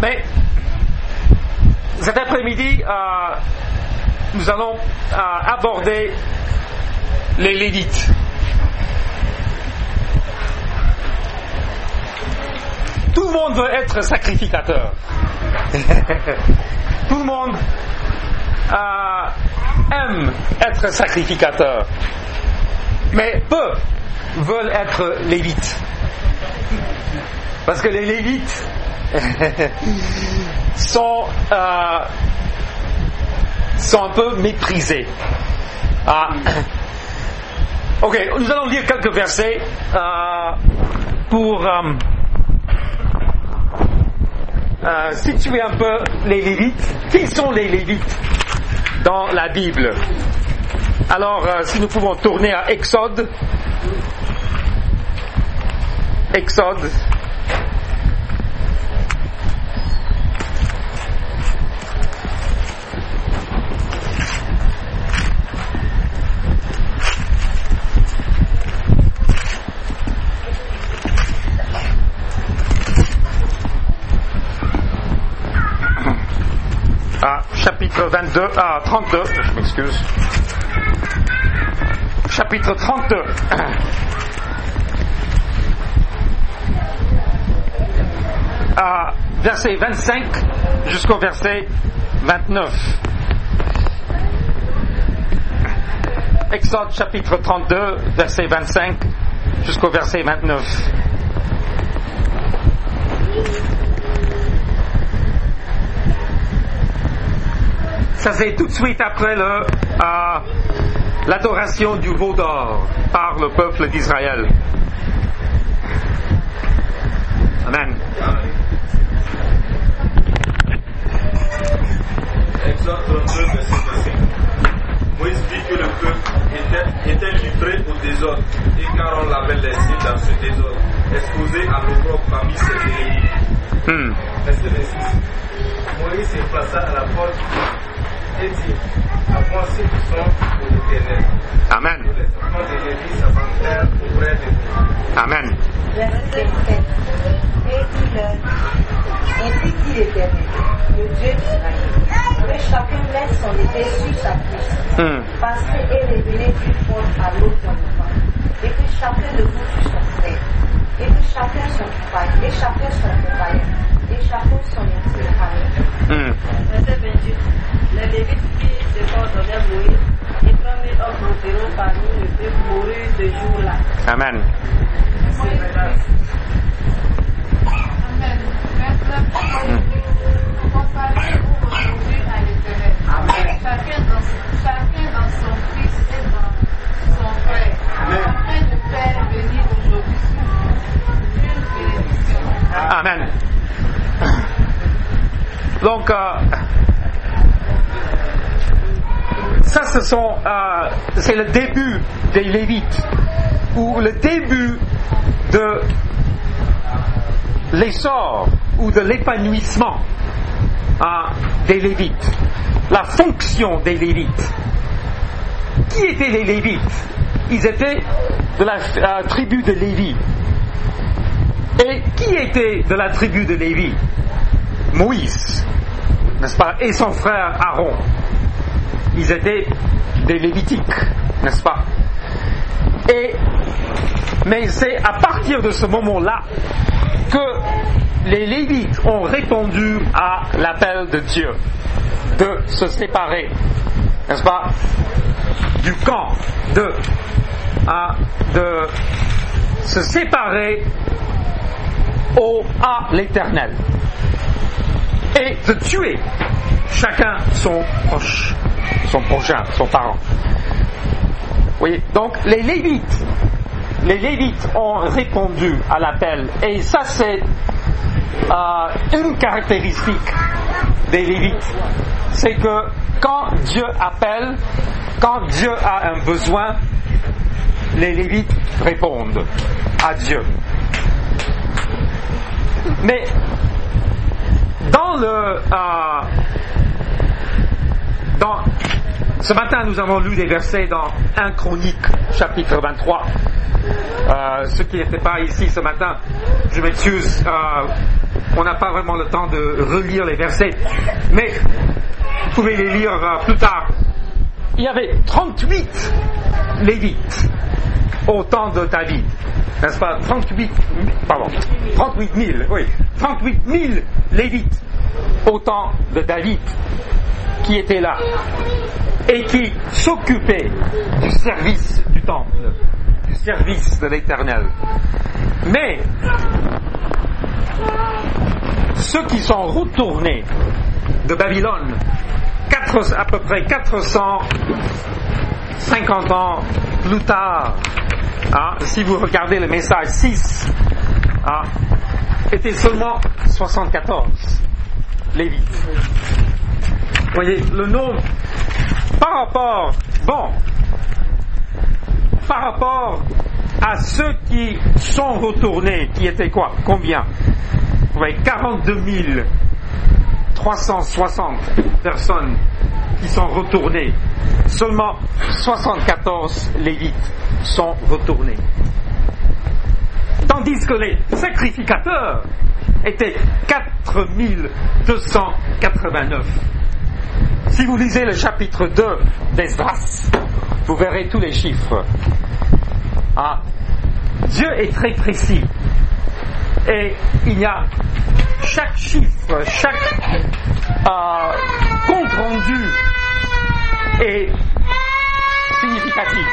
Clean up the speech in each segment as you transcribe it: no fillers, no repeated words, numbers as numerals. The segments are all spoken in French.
Mais cet après-midi, nous allons aborder les Lévites. Tout le monde veut être sacrificateur. Tout le monde aime être sacrificateur. Mais peu veulent être Lévites. Parce que les Lévites sont un peu méprisés. Ok, nous allons lire quelques versets pour situer un peu les Lévites. Qui sont les Lévites dans la Bible? Alors, si nous pouvons tourner à Exode. Chapitre 32, je m'excuse. Chapitre 32. Verset 25 jusqu'au verset 29. Exode chapitre 32, verset 25 jusqu'au verset 29. Ça c'est tout de suite après l'adoration du veau d'or par le peuple d'Israël. Amen. Exode 32, verset 25. Moïse dit que le peuple était livré au désordre, et car on l'avait laissé dans ce désordre, exposé à l'opprobre parmi ses ennemis. Verset 26. Moïse se plaça à la porte et dit: avancez du son pour l'Éternel. Amen. Tous les enfants de Lévi s'avantèrent auprès de vous. Amen. Verset 27. Ainsi dit l'Éternel, le Dieu d'Israël, que chacun laisse son épée sur sa cuisse, passer et revenir d'une porte à l'autre dans le camp, et que chacun de vous tue son frère, et que chacun son compagnon, et chacun son compagnon, et chacun son ami. Verset 28. Les Lévites qui se coordonnaient Moïse, et 3000 hommes environ parmi le peuple moururent ce jour-là. Amen. Comparez-vous aujourd'hui à l'Éternel. Chacun dans son fils et dans son frère, afin de faire venir aujourd'hui sur vous une bénédiction. Amen. Donc, ça, c'est le début des Lévites, ou le début de l'essor ou de l'épanouissement des Lévites, la fonction des Lévites. Qui étaient les Lévites? Ils étaient de la tribu de Lévi. Et qui était de la tribu de Lévi? Moïse, n'est-ce pas? Et son frère Aaron. Ils étaient des Lévitiques, n'est-ce pas? Mais c'est à partir de ce moment-là que les Lévites ont répondu à l'appel de Dieu de se séparer, n'est-ce pas, du camp, de se séparer à l'Éternel et de tuer chacun son proche, son prochain, son parent. Oui, donc les Lévites ont répondu à l'appel, et ça c'est une caractéristique des Lévites, c'est que quand Dieu appelle, quand Dieu a un besoin, les Lévites répondent à Dieu. Mais ce matin, nous avons lu des versets dans 1 Chronique, chapitre 23. Ceux qui n'étaient pas ici ce matin, je m'excuse, on n'a pas vraiment le temps de relire les versets, mais vous pouvez les lire plus tard. Il y avait 38 Lévites au temps de David, n'est-ce pas? 38 000 Lévites au temps de David qui étaient là et qui s'occupaient du service du temple, du service de l'Éternel. Mais ceux qui sont retournés de Babylone à peu près 450 ans plus tard, si vous regardez le message 6, étaient seulement 74 Lévites. Vous voyez, le nombre par rapport à ceux qui sont retournés, qui étaient quoi? Combien? Vous voyez, 42 360 personnes qui sont retournées. Seulement 74 Lévites sont retournés. Tandis que les sacrificateurs étaient 4289. Si vous lisez le chapitre 2 d'Esdras, vous verrez tous les chiffres. Dieu est très précis. Et il y a chaque chiffre, chaque compte rendu est significatif.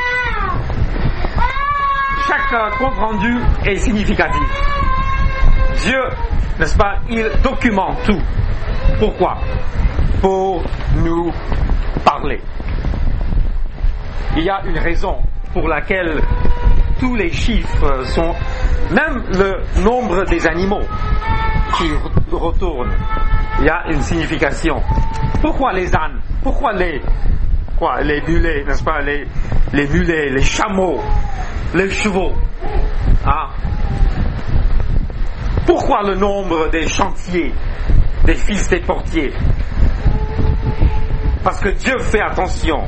Chaque compte rendu est significatif. Dieu, n'est-ce pas, il documente tout. Pourquoi? Pour nous parler. Il y a une raison pour laquelle tous les chiffres sont, même le nombre des animaux qui retournent, il y a une signification. Pourquoi les ânes? Pourquoi les mulets, n'est-ce pas, les mulets, les chameaux, les chevaux? Pourquoi le nombre des chantiers, des fils des portiers? Parce que Dieu fait attention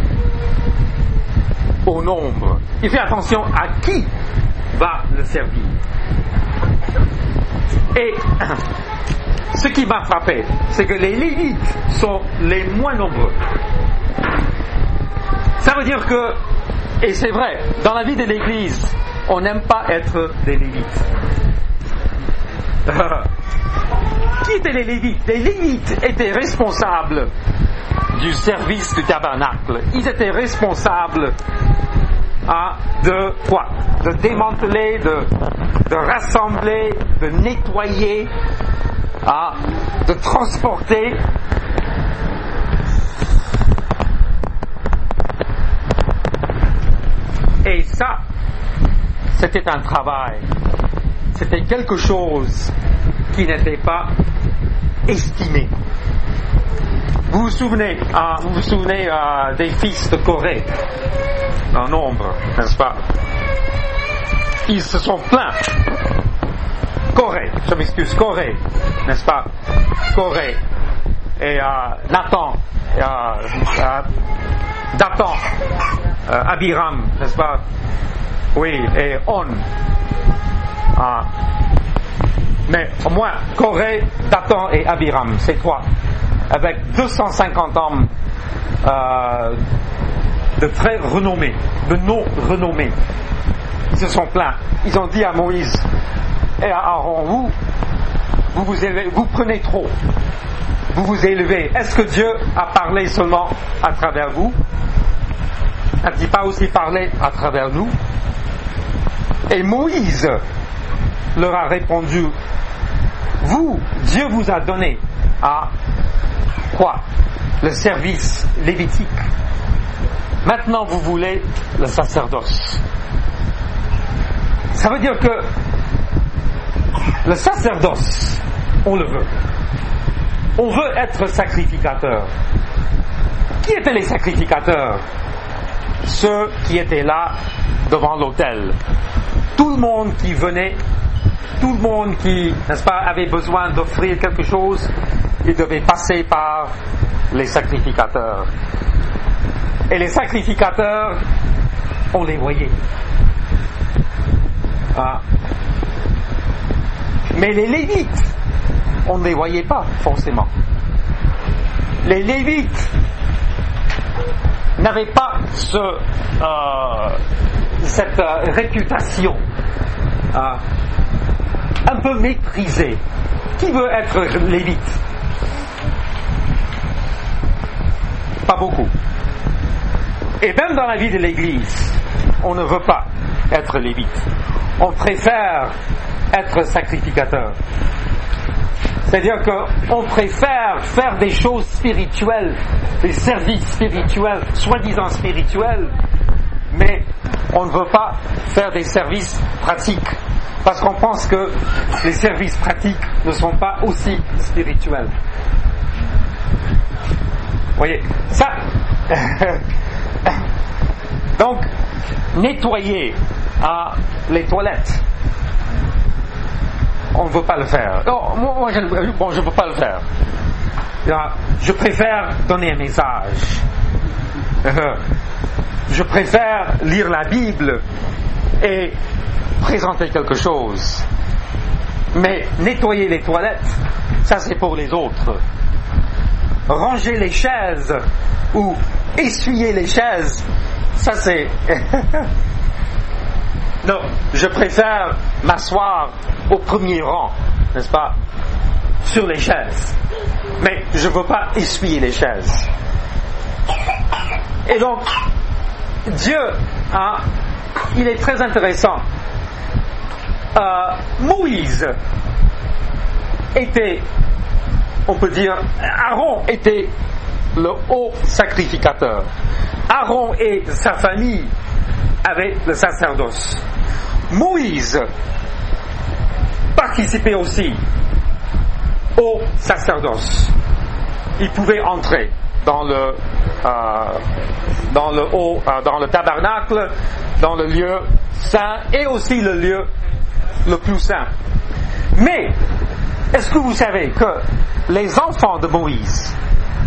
au nombre. Il fait attention à qui va le servir. Et ce qui m'a frappé, c'est que les Lévites sont les moins nombreux. Ça veut dire que, et c'est vrai, dans la vie de l'Église, on n'aime pas être des Lévites. Qui étaient les Lévites? Les Lévites étaient responsables du service du tabernacle. Ils étaient responsables de quoi? De démanteler, de rassembler, de nettoyer, de transporter. Et ça, c'était un travail. C'était quelque chose qui n'était pas estimé. Vous vous souvenez des fils de Corée, en nombre, n'est-ce pas? Ils se sont plaints. Corée, n'est-ce pas? Corée et Nathan, Dathan, Abiram, n'est-ce pas? Oui, et On. Mais au moins, Corée, Dathan et Abiram, c'est trois. Avec 250 hommes de très renommés, de non renommés. Ils se sont plaints. Ils ont dit à Moïse et à Aaron, vous prenez trop. Vous vous élevez. Est-ce que Dieu a parlé seulement à travers vous? N'a-t-il pas aussi parlé à travers nous? Et Moïse leur a répondu, Dieu vous a donné à quoi? Le service lévitique. Maintenant, vous voulez le sacerdoce. Ça veut dire que le sacerdoce, on le veut. On veut être sacrificateur. Qui étaient les sacrificateurs? Ceux qui étaient là devant l'autel. Tout le monde qui venait, tout le monde qui, n'est-ce pas, avait besoin d'offrir quelque chose, il devait passer par les sacrificateurs. Et les sacrificateurs, on les voyait. Ah. Mais les Lévites, on ne les voyait pas forcément. Les Lévites n'avaient pas cette réputation un peu méprisée. Qui veut être Lévite? Pas beaucoup. Et même dans la vie de l'Église, on ne veut pas être Lévite. On préfère être sacrificateur. C'est-à-dire qu'on préfère faire des choses spirituelles, des services spirituels, soi-disant spirituels, mais on ne veut pas faire des services pratiques, parce qu'on pense que les services pratiques ne sont pas aussi spirituels. Vous voyez, ça... Donc, nettoyer les toilettes, on ne veut pas le faire. Oh, moi je ne veux pas le faire. Je préfère donner un message. Je préfère lire la Bible et présenter quelque chose. Mais nettoyer les toilettes, ça c'est pour les autres. Ranger les chaises ou essuyer les chaises, ça c'est... Non, je préfère m'asseoir au premier rang, n'est-ce pas, sur les chaises. Mais je ne veux pas essuyer les chaises. Et donc, Dieu, il est très intéressant. Moïse était, on peut dire, Aaron était le haut sacrificateur. Aaron et sa famille avaient le sacerdoce. Moïse participait aussi au sacerdoce. Il pouvait entrer dans le tabernacle, dans le lieu saint et aussi le lieu le plus saint. Mais est-ce que vous savez que les enfants de Moïse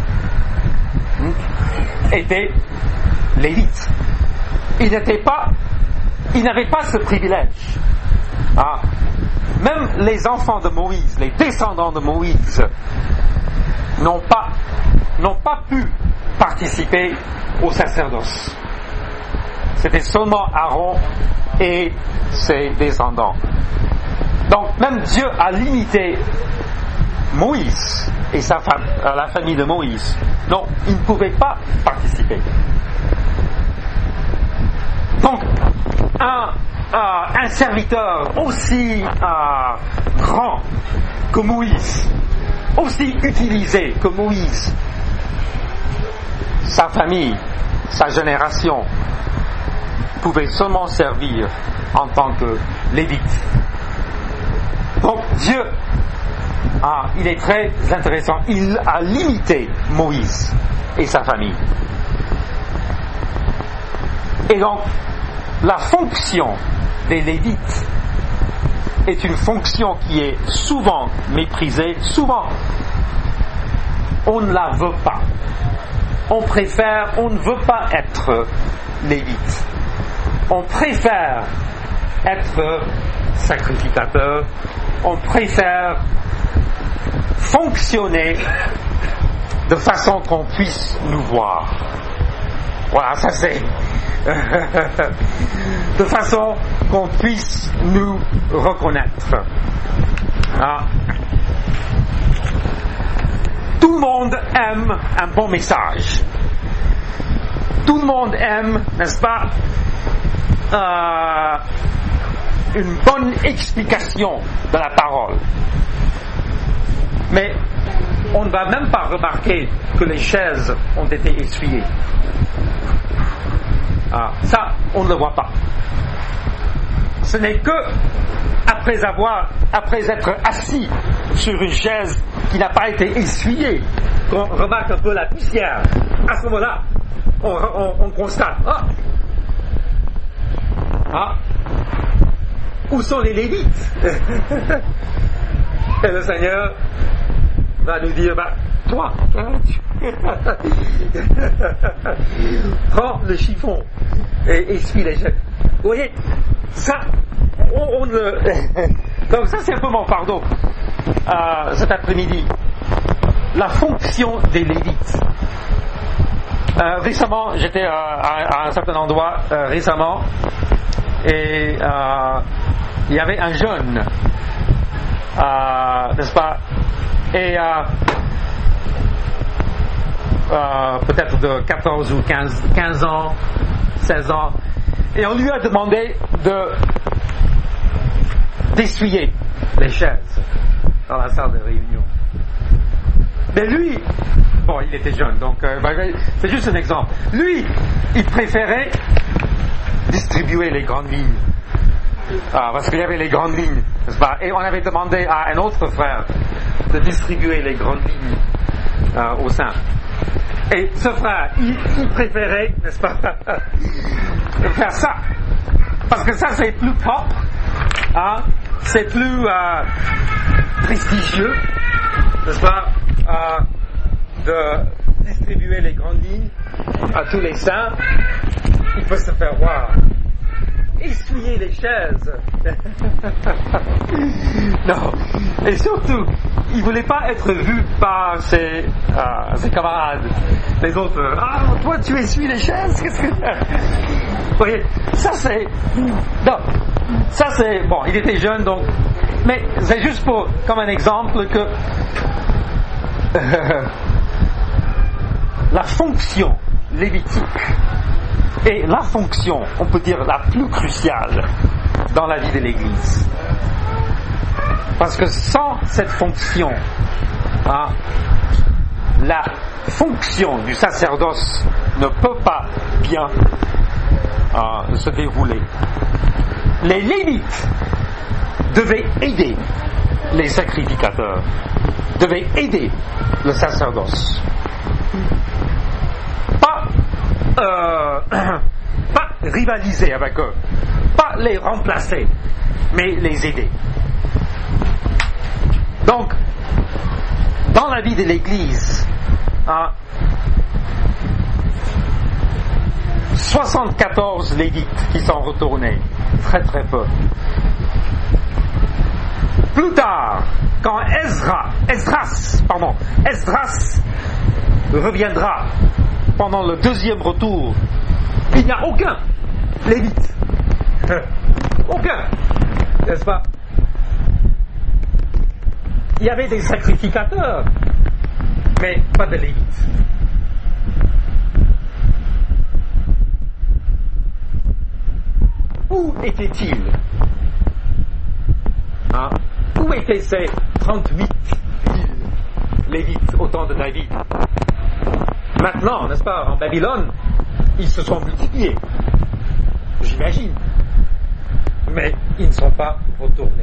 étaient lévites? Ils n'avaient pas ce privilège. Même les enfants de Moïse, les descendants de Moïse, n'ont pas pu participer au sacerdoce. C'était seulement Aaron et ses descendants. Donc même Dieu a limité Moïse et la famille de Moïse. Non, ils ne pouvaient pas participer. Donc, un serviteur aussi grand que Moïse, aussi utilisé que Moïse, sa famille, sa génération, pouvait seulement servir en tant que lévite. Donc Dieu, il est très intéressant, il a limité Moïse et sa famille. Et donc, la fonction des Lévites est une fonction qui est souvent méprisée, souvent on ne la veut pas. On ne veut pas être Lévite. On préfère être sacrificateur, on préfère fonctionner de façon qu'on puisse nous voir. Voilà, ça c'est... de façon qu'on puisse nous reconnaître. Tout le monde aime un bon message. Tout le monde aime, n'est-ce pas, une bonne explication de la parole. Mais on ne va même pas remarquer que les chaises ont été essuyées. Ça, on ne le voit pas. Ce n'est que après être assis sur une chaise qui n'a pas été essuyée, qu'on remarque un peu la poussière. À ce moment-là, on constate. Où sont les Lévites? Et le Seigneur va nous dire, toi, prends le chiffon et essuie les chaises. Vous voyez, ça, Donc ça c'est un peu mon fardeau cet après-midi. La fonction des Lévites. Récemment, j'étais à un certain endroit récemment et il y avait un jeune, n'est-ce pas, et peut-être de 14 ou 15 ans, 16 ans, et on lui a demandé d'essuyer les chaises dans la salle de réunion. Mais lui, bon, il était jeune, donc c'est juste un exemple. Lui, il préférait distribuer les grandes lignes. Parce qu'il y avait les grandes lignes, n'est-ce pas? Et on avait demandé à un autre frère de distribuer les grandes lignes au sein. Et ce frère, il préférait, n'est-ce pas, faire ça. Parce que ça, c'est plus propre, c'est plus prestigieux, n'est-ce pas, de distribuer les grandes lignes à tous les saints. Il peut se faire voir. Essuyer les chaises. Non. Et surtout, il ne voulait pas être vu par ses camarades. Les autres, toi tu essuies les chaises, qu'est-ce que... Vous voyez, ça c'est... Non. Ça c'est... Bon, il était jeune donc... Mais c'est juste comme un exemple que... la fonction lévitique est la fonction, on peut dire, la plus cruciale dans la vie de l'Église. Parce que sans cette fonction, la fonction du sacerdoce ne peut pas bien se dérouler. Les Lévites devaient aider les sacrificateurs, devaient aider le sacerdoce. Pas rivaliser avec eux, pas les remplacer, mais les aider. Donc, dans la vie de l'Église, 74 Lévites qui sont retournés, très très peu. Plus tard, quand Esdras reviendra pendant le deuxième retour, il n'y a aucun Lévite. Aucun. N'est-ce pas? Il y avait des sacrificateurs, mais pas de Lévites. Où étaient-ils? Où étaient ces 38 Lévites au temps de David? Maintenant, n'est-ce pas, en Babylone, ils se sont multipliés, j'imagine. Mais ils ne sont pas retournés.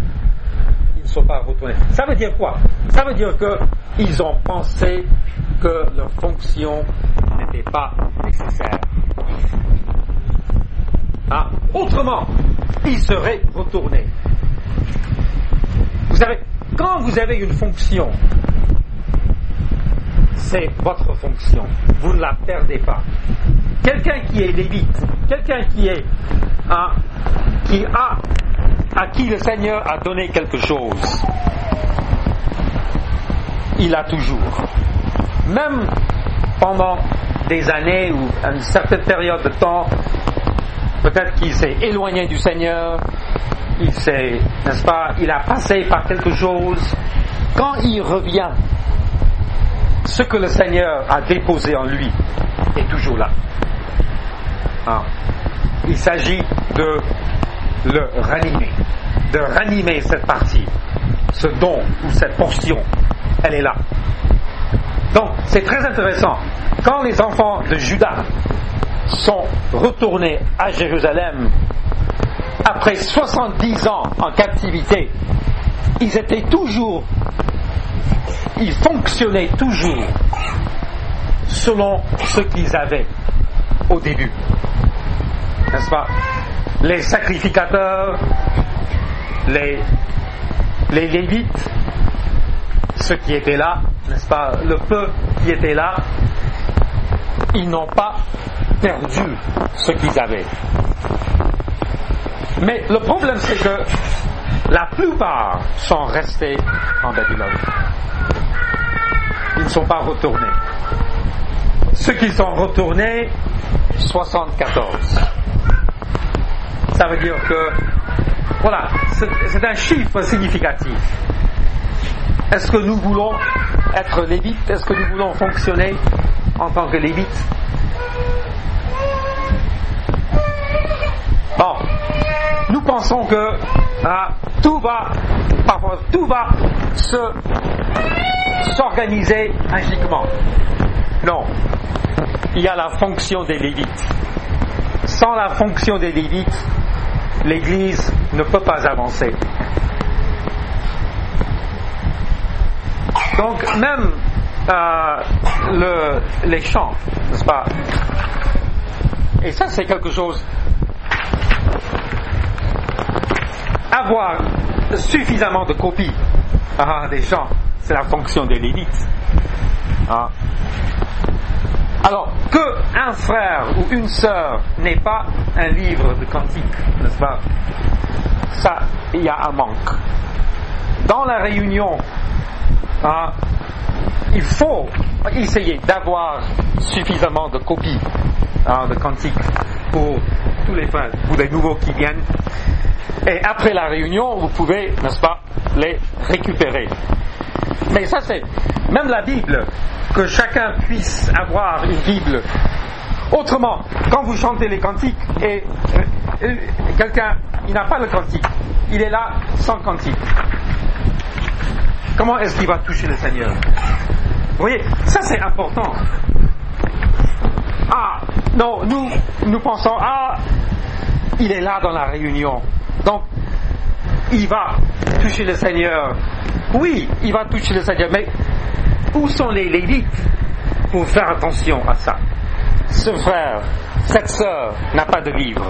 Ça veut dire quoi? Ça veut dire qu'ils ont pensé que leur fonction n'était pas nécessaire. Autrement, ils seraient retournés. Vous savez, quand vous avez une fonction, c'est votre fonction. Vous ne la perdez pas. Quelqu'un qui est lévite, quelqu'un à qui le Seigneur a donné quelque chose, il a toujours. Même pendant des années ou une certaine période de temps, peut-être qu'il s'est éloigné du Seigneur, n'est-ce pas, il a passé par quelque chose. Quand il revient, ce que le Seigneur a déposé en lui est toujours là. Il s'agit de le ranimer cette partie, ce don ou cette portion, elle est là. Donc c'est très intéressant. Quand les enfants de Juda sont retournés à Jérusalem après 70 ans en captivité, ils fonctionnaient toujours selon ce qu'ils avaient au début, n'est-ce pas? Les sacrificateurs, les Lévites, ceux qui étaient là, n'est-ce pas, le peu qui était là, ils n'ont pas perdu ce qu'ils avaient. Mais le problème, c'est que la plupart sont restés en Babylone. Ils ne sont pas retournés. Ceux qui sont retournés, 74. Ça veut dire que, voilà, c'est un chiffre significatif. Est-ce que nous voulons être lévites? Est-ce que nous voulons fonctionner en tant que lévites? Bon, nous pensons que tout va s'organiser magiquement. Non, il y a la fonction des lévites. Sans la fonction des lévites, l'Église ne peut pas avancer. Donc même les chants, n'est-ce pas? Et ça c'est quelque chose. Avoir suffisamment de copies des chants, c'est la fonction des lévites. Alors, qu'un frère ou une sœur n'ait pas un livre de cantiques, n'est-ce pas? Ça, il y a un manque. Dans la réunion, il faut essayer d'avoir suffisamment de copies de cantiques pour tous les frères, pour les nouveaux qui viennent. Et après la réunion, vous pouvez, n'est-ce pas, les récupérer. Mais ça, c'est même la Bible, que chacun puisse avoir une Bible. Autrement, quand vous chantez les cantiques et quelqu'un, il n'a pas le cantique, il est là sans cantique, comment est-ce qu'il va toucher le Seigneur? Vous voyez, ça c'est important. Non, nous pensons, il est là dans la réunion, donc il va toucher le Seigneur. Oui, il va toucher le Seigneur, mais où sont les lévites pour faire attention à ça? Ce frère, cette sœur n'a pas de livre.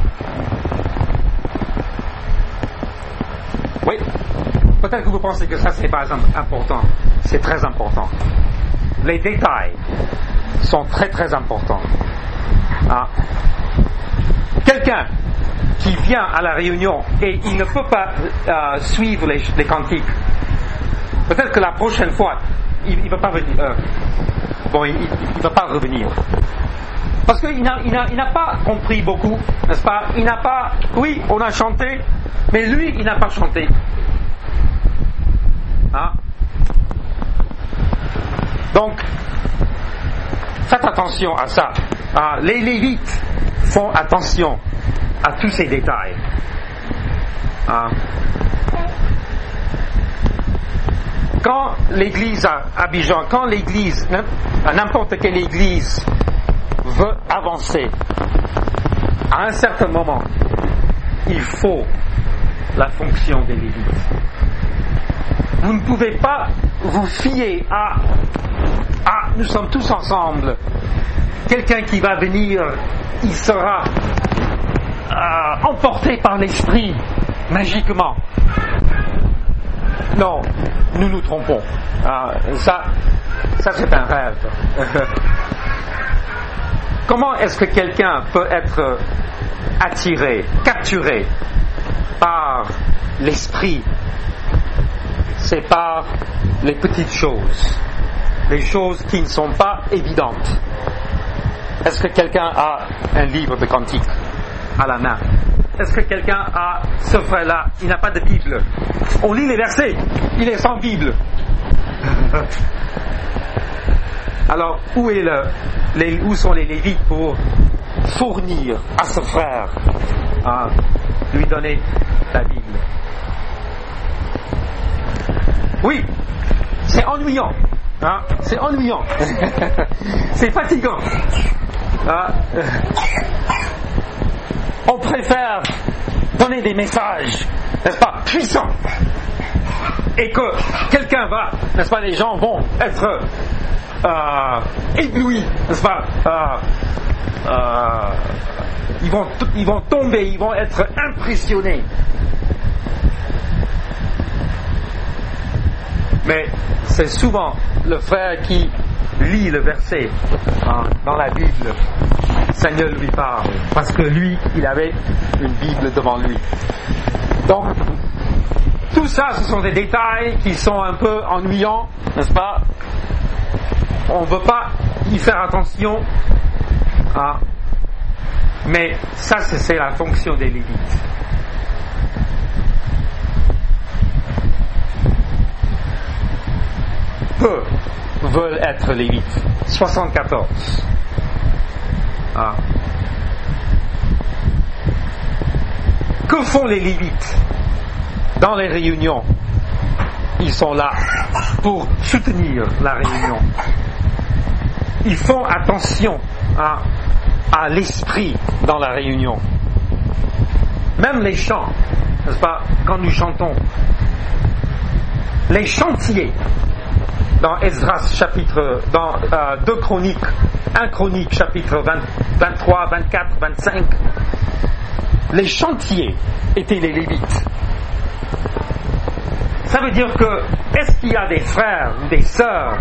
Oui, peut-être que vous pensez que ça c'est pas important. C'est très important. Les détails sont très très importants. Quelqu'un qui vient à la réunion et il ne peut pas suivre les cantiques, peut-être que la prochaine fois il ne va pas venir. Il va pas revenir. Parce qu'il n'a pas compris beaucoup, n'est-ce pas? Il n'a pas. Oui, on a chanté, mais lui, il n'a pas chanté. Donc, faites attention à ça. Les lévites font attention à tous ces détails. Quand l'église à Abidjan, quand l'église, n'importe quelle église veut avancer, à un certain moment, il faut la fonction des lévites. Vous ne pouvez pas vous fier à nous sommes tous ensemble. Quelqu'un qui va venir, il sera emporté par l'esprit magiquement. Non, nous nous trompons. Ça c'est un rêve. Comment est-ce que quelqu'un peut être attiré, capturé par l'esprit? C'est par les petites choses, les choses qui ne sont pas évidentes. Est-ce que quelqu'un a un livre de cantiques à la main? Est-ce que quelqu'un a ce frère-là? Il n'a pas de Bible. On lit les versets, il est sans Bible. Alors, où sont les lévites pour fournir à ce frère, lui donner la Bible? Oui, c'est ennuyant. C'est ennuyant. C'est fatigant. On préfère donner des messages, n'est-ce pas, puissants, et que quelqu'un va, n'est-ce pas, les gens vont être éblouis, n'est-ce pas, ils vont tomber, ils vont être impressionnés. Mais c'est souvent le frère qui lit le verset dans la Bible. Seigneur lui parle, parce que lui, il avait une Bible devant lui. Donc, tout ça, ce sont des détails qui sont un peu ennuyants, n'est-ce pas? On ne veut pas y faire attention, hein? Mais ça, c'est la fonction des Lévites. Peu veulent être Lévites. 74. Ah. Que font les Lévites dans les réunions? Ils sont là pour soutenir la réunion. Ils font attention à l'esprit dans la réunion. Même les chants, n'est-ce pas, quand nous chantons, les chantiers dans Esdras chapitre, dans 2 Chroniques, 1 Chronique chapitre 23, 24, 25, les chantiers étaient les Lévites. Ça veut dire que, est-ce qu'il y a des frères ou des sœurs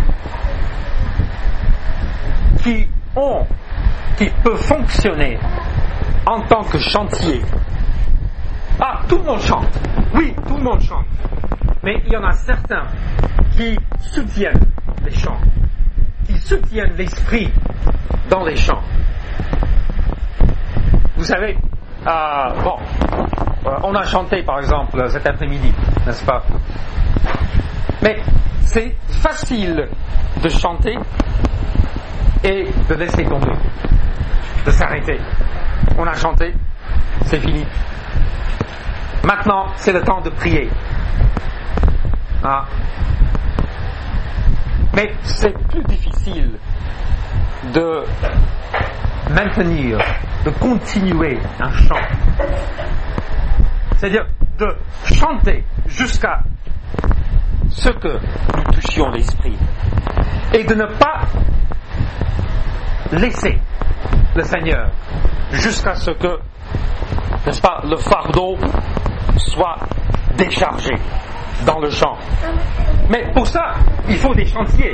qui peuvent fonctionner en tant que chantier? Ah, tout le monde chante. Oui, tout le monde chante. Mais il y en a certains qui soutiennent les chants, qui soutiennent l'esprit dans les chants. Vous savez, on a chanté par exemple cet après-midi, n'est-ce pas? Mais c'est facile de chanter et de laisser tomber, de s'arrêter. On a chanté, c'est fini. Maintenant, c'est le temps de prier. Mais c'est plus difficile de maintenir, de continuer un chant. C'est-à-dire de chanter jusqu'à ce que nous touchions l'esprit. Et de ne pas laisser le Seigneur jusqu'à ce que, n'est-ce pas, le fardeau soit déchargé dans le chant. Mais pour ça, il faut des chantiers.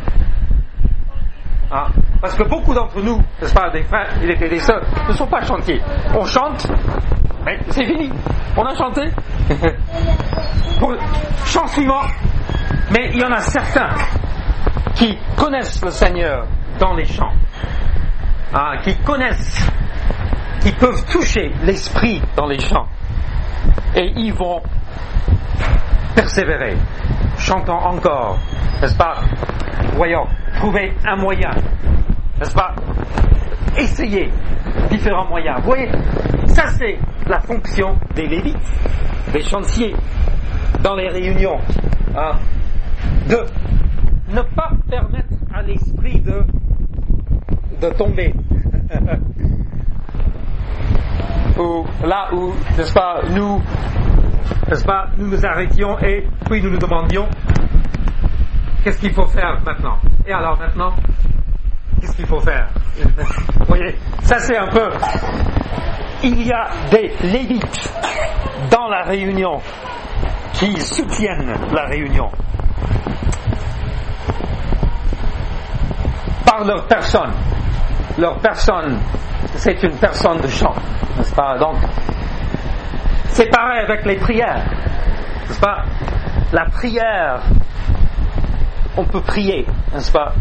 Parce que beaucoup d'entre nous, n'est-ce pas, des frères et des sœurs, ne sont pas chantiers. On chante, mais c'est fini. On a chanté. Pour le chant suivant. Mais il y en a certains qui connaissent le Seigneur dans les chants. Qui connaissent, qui peuvent toucher l'esprit dans les chants. Et ils vont persévérer, chantant encore, n'est-ce pas? Voyons, trouver un moyen, n'est-ce pas? Essayer différents moyens. Vous voyez, ça c'est la fonction des Lévites, des chantiers, dans les réunions, de ne pas permettre à l'esprit de tomber. Ou là où, n'est-ce pas, nous nous arrêtions et puis nous nous demandions qu'est-ce qu'il faut faire maintenant. Et alors maintenant, qu'est-ce qu'il faut faire? Vous voyez, ça c'est un peu. Il y a des Lévites dans la réunion qui soutiennent la réunion par leur personne. Leur personne, c'est une personne de chant, n'est-ce pas? Donc, c'est pareil avec les prières, n'est-ce pas? La prière, on peut prier, n'est-ce pas?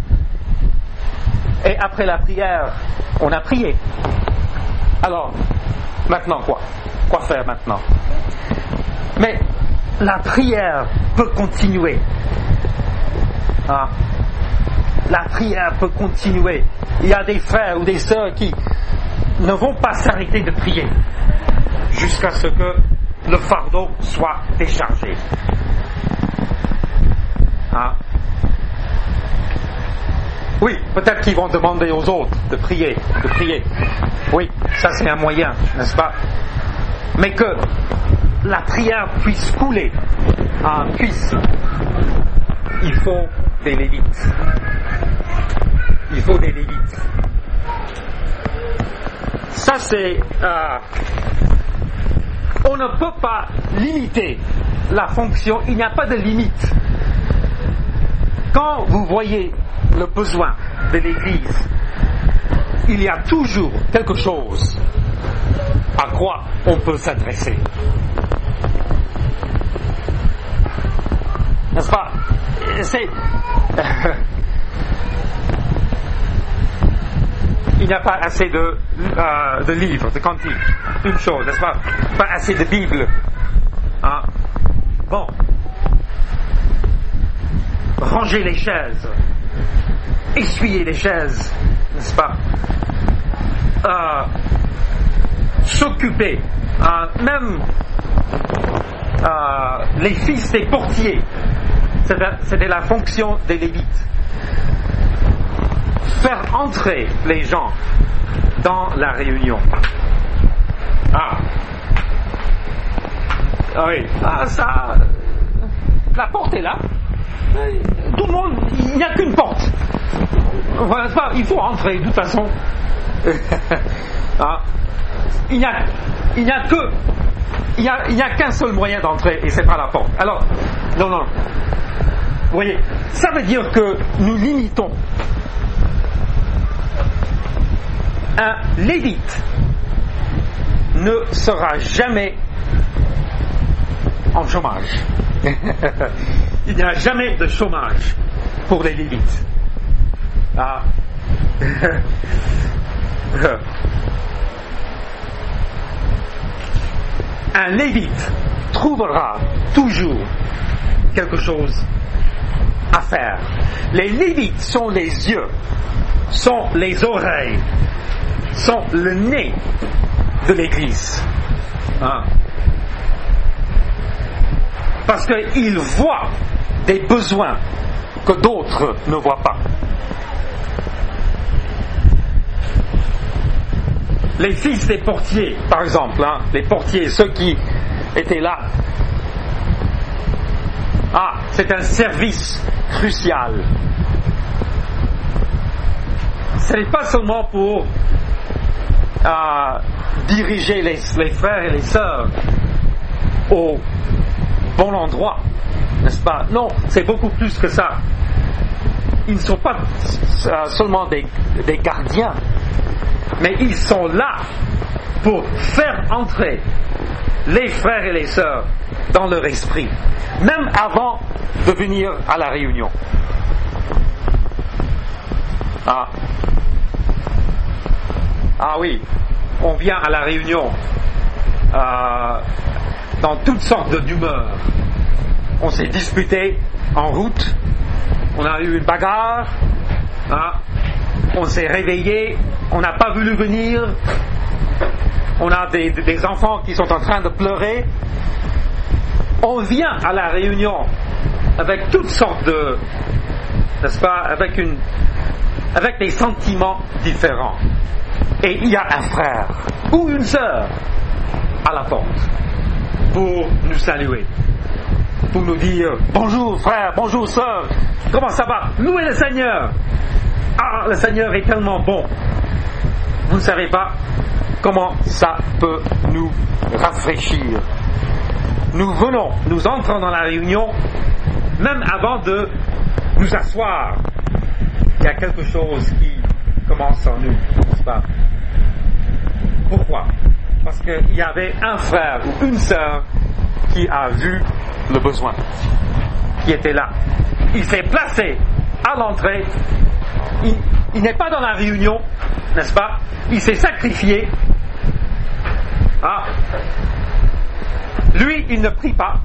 Et après la prière, on a prié. Alors, maintenant quoi? Quoi faire maintenant? Mais la prière peut continuer. La prière peut continuer. Il y a des frères ou des sœurs qui ne vont pas s'arrêter de prier jusqu'à ce que le fardeau soit déchargé. Oui, peut-être qu'ils vont demander aux autres de prier. Oui, ça c'est un moyen, n'est-ce pas? Mais que la prière puisse couler, il faut des Lévites. Il faut des Lévites. Ça c'est... on ne peut pas limiter la fonction, il n'y a pas de limite. Quand vous voyez le besoin de l'Église, il y a toujours quelque chose à quoi on peut s'adresser. N'est-ce pas? Il n'y a pas assez de livres, de cantiques. Une chose, n'est-ce pas? Pas assez de Bible. Hein? Bon. Ranger les chaises. Essuyer les chaises. N'est-ce pas? S'occuper. Même les fils des portiers. C'était la fonction des Lévites. Faire entrer les gens dans la réunion. Oui. Ça. La porte est là. Tout le monde. Il n'y a qu'une porte. Voilà, il faut entrer de toute façon. Il n'y a qu'un seul moyen d'entrer et c'est par la porte. Alors, non. Vous voyez, ça veut dire que nous limitons. Un lévite ne sera jamais en chômage. Il n'y a jamais de chômage pour les lévites. Un lévite trouvera toujours quelque chose à faire. Les lévites sont les yeux, sont les oreilles, sont le nez de l'Église. Parce qu'ils voient des besoins que d'autres ne voient pas. Les fils des portiers, par exemple, les portiers, ceux qui étaient là, c'est un service crucial. Ce n'est pas seulement pour diriger les frères et les sœurs au bon endroit, n'est-ce pas? Non, c'est beaucoup plus que ça. Ils ne sont pas seulement des gardiens, mais ils sont là pour faire entrer les frères et les sœurs dans leur esprit, même avant de venir à la réunion. Oui, on vient à la réunion dans toutes sortes d'humeurs. On s'est disputé en route, on a eu une bagarre, on s'est réveillé, on n'a pas voulu venir, on a des enfants qui sont en train de pleurer. On vient à la réunion avec toutes sortes de, n'est-ce pas, avec des sentiments différents. Et il y a un frère ou une sœur à la porte pour nous saluer, pour nous dire bonjour frère, bonjour sœur, comment ça va? Louez le Seigneur. Le Seigneur est tellement bon. Vous ne savez pas comment ça peut nous rafraîchir. Nous entrons dans la réunion, même avant de nous asseoir. Il y a quelque chose qui commence en nous, n'est-ce pas? Pourquoi? Parce qu'il y avait un frère ou une sœur qui a vu le besoin, qui était là. Il s'est placé à l'entrée. Il n'est pas dans la réunion, n'est-ce pas? Il s'est sacrifié. Lui, il ne prie pas.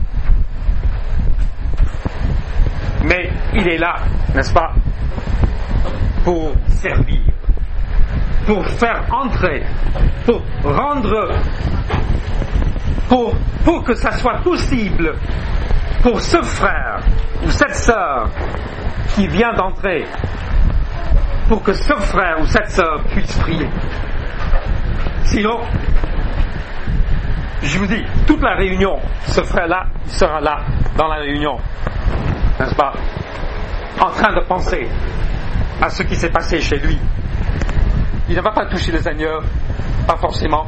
Mais il est là, n'est-ce pas? Pour servir. Pour faire entrer. Pour rendre. Pour que ça soit possible pour ce frère ou cette sœur qui vient d'entrer, pour que ce frère ou cette sœur puisse prier. Sinon, je vous dis, toute la réunion, ce frère-là sera là, dans la réunion, n'est-ce pas, en train de penser à ce qui s'est passé chez lui. Il ne va pas toucher le Seigneur, pas forcément,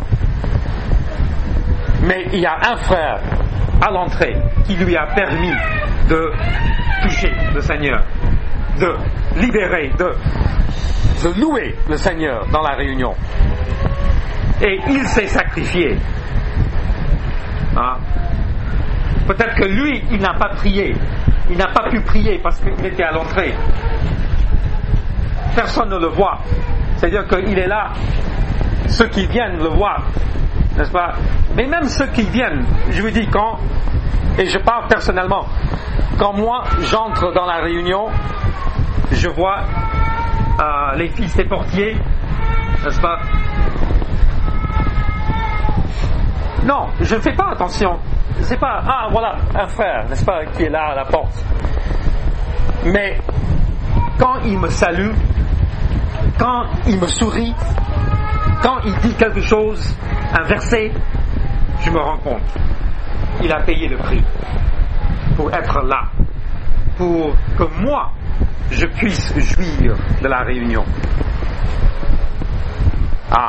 mais il y a un frère à l'entrée qui lui a permis de toucher le Seigneur, de libérer, de de louer le Seigneur dans la réunion. Et il s'est sacrifié. Hein? Peut-être que lui, il n'a pas prié. Il n'a pas pu prier parce qu'il était à l'entrée. Personne ne le voit. C'est-à-dire qu'il est là. Ceux qui viennent le voient. N'est-ce pas? Mais même ceux qui viennent, je vous dis quand, et je parle personnellement, quand moi j'entre dans la réunion, je vois les fils des portiers, n'est-ce pas? Non, je ne fais pas attention. C'est pas, ah voilà, un frère, n'est-ce pas, qui est là à la porte. Mais quand il me salue, quand il me sourit, quand il dit quelque chose, un verset, je me rends compte. Il a payé le prix pour être là, pour que moi, je puisse jouir de la réunion. Ah.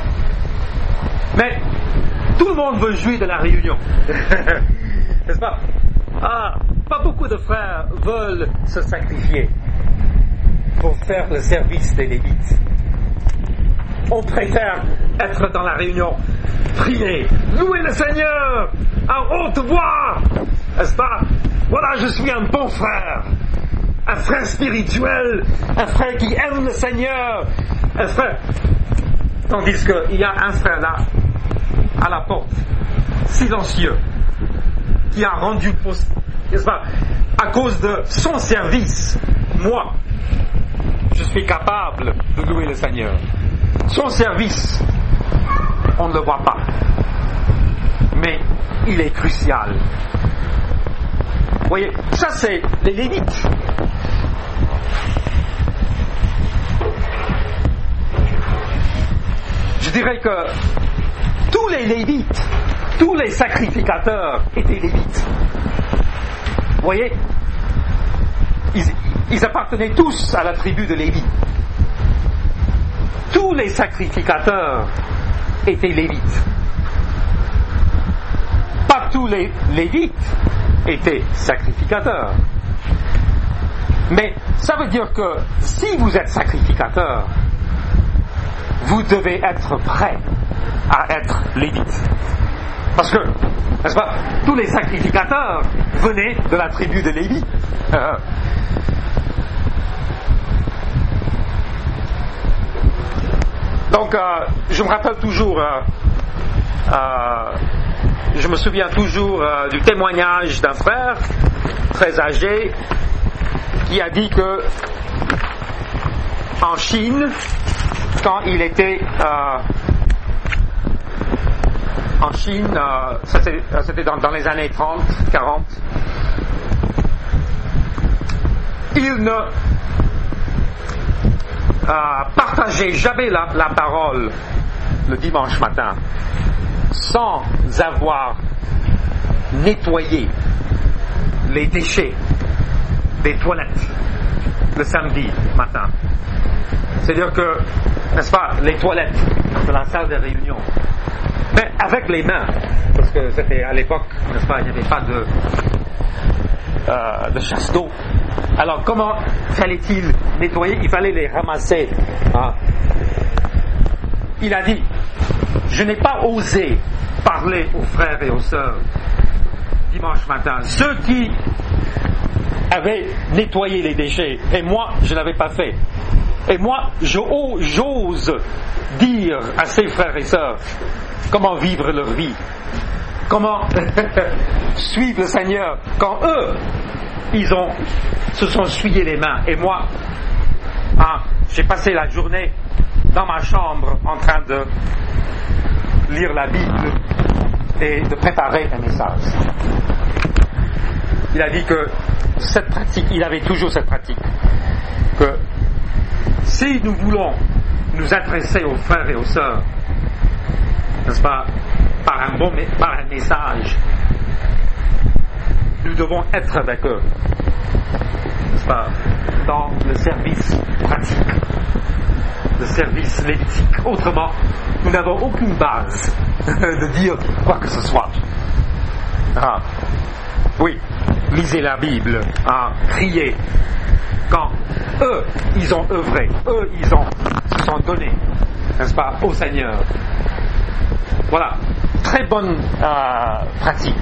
Mais tout le monde veut jouir de la réunion. N'est-ce pas? Ah, pas beaucoup de frères veulent se sacrifier pour faire le service des Lévites. On préfère être dans la réunion, prier, louer le Seigneur à haute voix. N'est-ce pas? Voilà, je suis un bon frère, un frère spirituel, un frère qui aime le Seigneur, un frère. Tandis qu'il y a un frère là, à la porte, silencieux, qui a rendu, n'est-ce pas, à cause de son service, moi, je suis capable de louer le Seigneur. Son service, on ne le voit pas, mais il est crucial. Vous voyez, ça c'est les Lévites. Je dirais que tous les Lévites, tous les sacrificateurs étaient Lévites. Vous voyez, ils appartenaient tous à la tribu de Lévi. Tous les sacrificateurs étaient Lévites. Pas tous les Lévites étaient sacrificateurs. Mais ça veut dire que si vous êtes sacrificateur, vous devez être prêt à être Lévite. Parce que, n'est-ce pas, tous les sacrificateurs venaient de la tribu de Lévi. Donc, je me rappelle toujours, je me souviens toujours du témoignage d'un frère très âgé qui a dit que en Chine, quand il était en Chine, c'était dans les années 30, 40, il ne partageait jamais la parole le dimanche matin sans avoir nettoyé les déchets des toilettes le samedi matin. C'est-à-dire que, n'est-ce pas, les toilettes de la salle de réunion, mais avec les mains, parce que c'était à l'époque, n'est-ce pas, il n'y avait pas de chasse d'eau. Alors comment fallait-il nettoyer? Il fallait les ramasser. Hein. Il a dit, je n'ai pas osé parler aux frères et aux sœurs dimanche matin, ceux qui avaient nettoyé les déchets, et moi je ne l'avais pas fait. Et moi j'ose dire à ces frères et sœurs comment vivre leur vie, comment suivre le Seigneur quand eux se sont essuyés les mains. Et moi, j'ai passé la journée dans ma chambre en train de lire la Bible et de préparer un message. Il a dit que cette pratique, il avait toujours cette pratique, que si nous voulons nous adresser aux frères et aux sœurs, n'est-ce pas, par un message, nous devons être avec eux, n'est-ce pas, dans le service pratique, le service lévitique. Autrement, nous n'avons aucune base de dire quoi que ce soit. Oui, lisez la Bible, priez. Quand eux, ils ont œuvré, eux, se sont donnés, n'est-ce pas, au Seigneur. Voilà, très bonne pratique.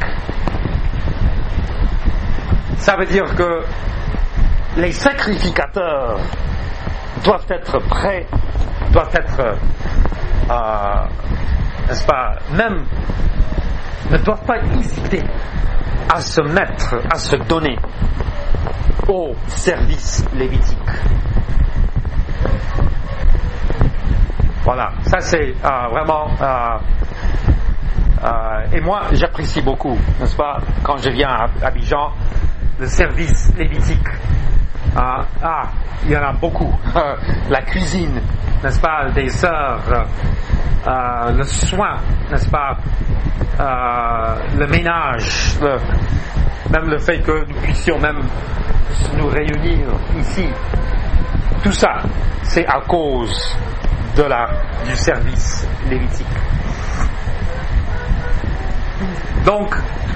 Ça veut dire que les sacrificateurs doivent être prêts, doivent être, n'est-ce pas, même, ne doivent pas hésiter à se mettre, à se donner au service lévitique. Voilà, ça c'est vraiment... et moi, j'apprécie beaucoup, n'est-ce pas, quand je viens à Abidjan, le service lévitique. Il y en a beaucoup. La cuisine, n'est-ce pas, des sœurs, le soin, n'est-ce pas, le ménage, même le fait que nous puissions même nous réunir ici. Tout ça, c'est à cause du service lévitique. Donc,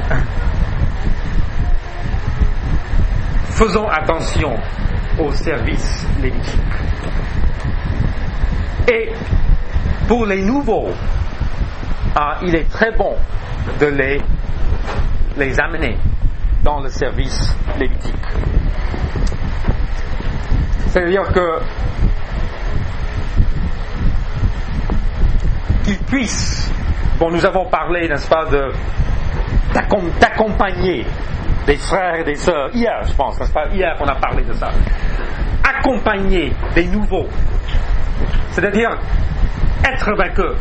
faisons attention au service lévitique. Et pour les nouveaux, il est très bon de les amener dans le service lévitique. C'est-à-dire qu'ils puissent, nous avons parlé, n'est-ce pas, d'accompagner des frères et des sœurs, hier je pense, n'est-ce pas, hier on a parlé de ça, accompagner des nouveaux, c'est-à-dire être avec eux,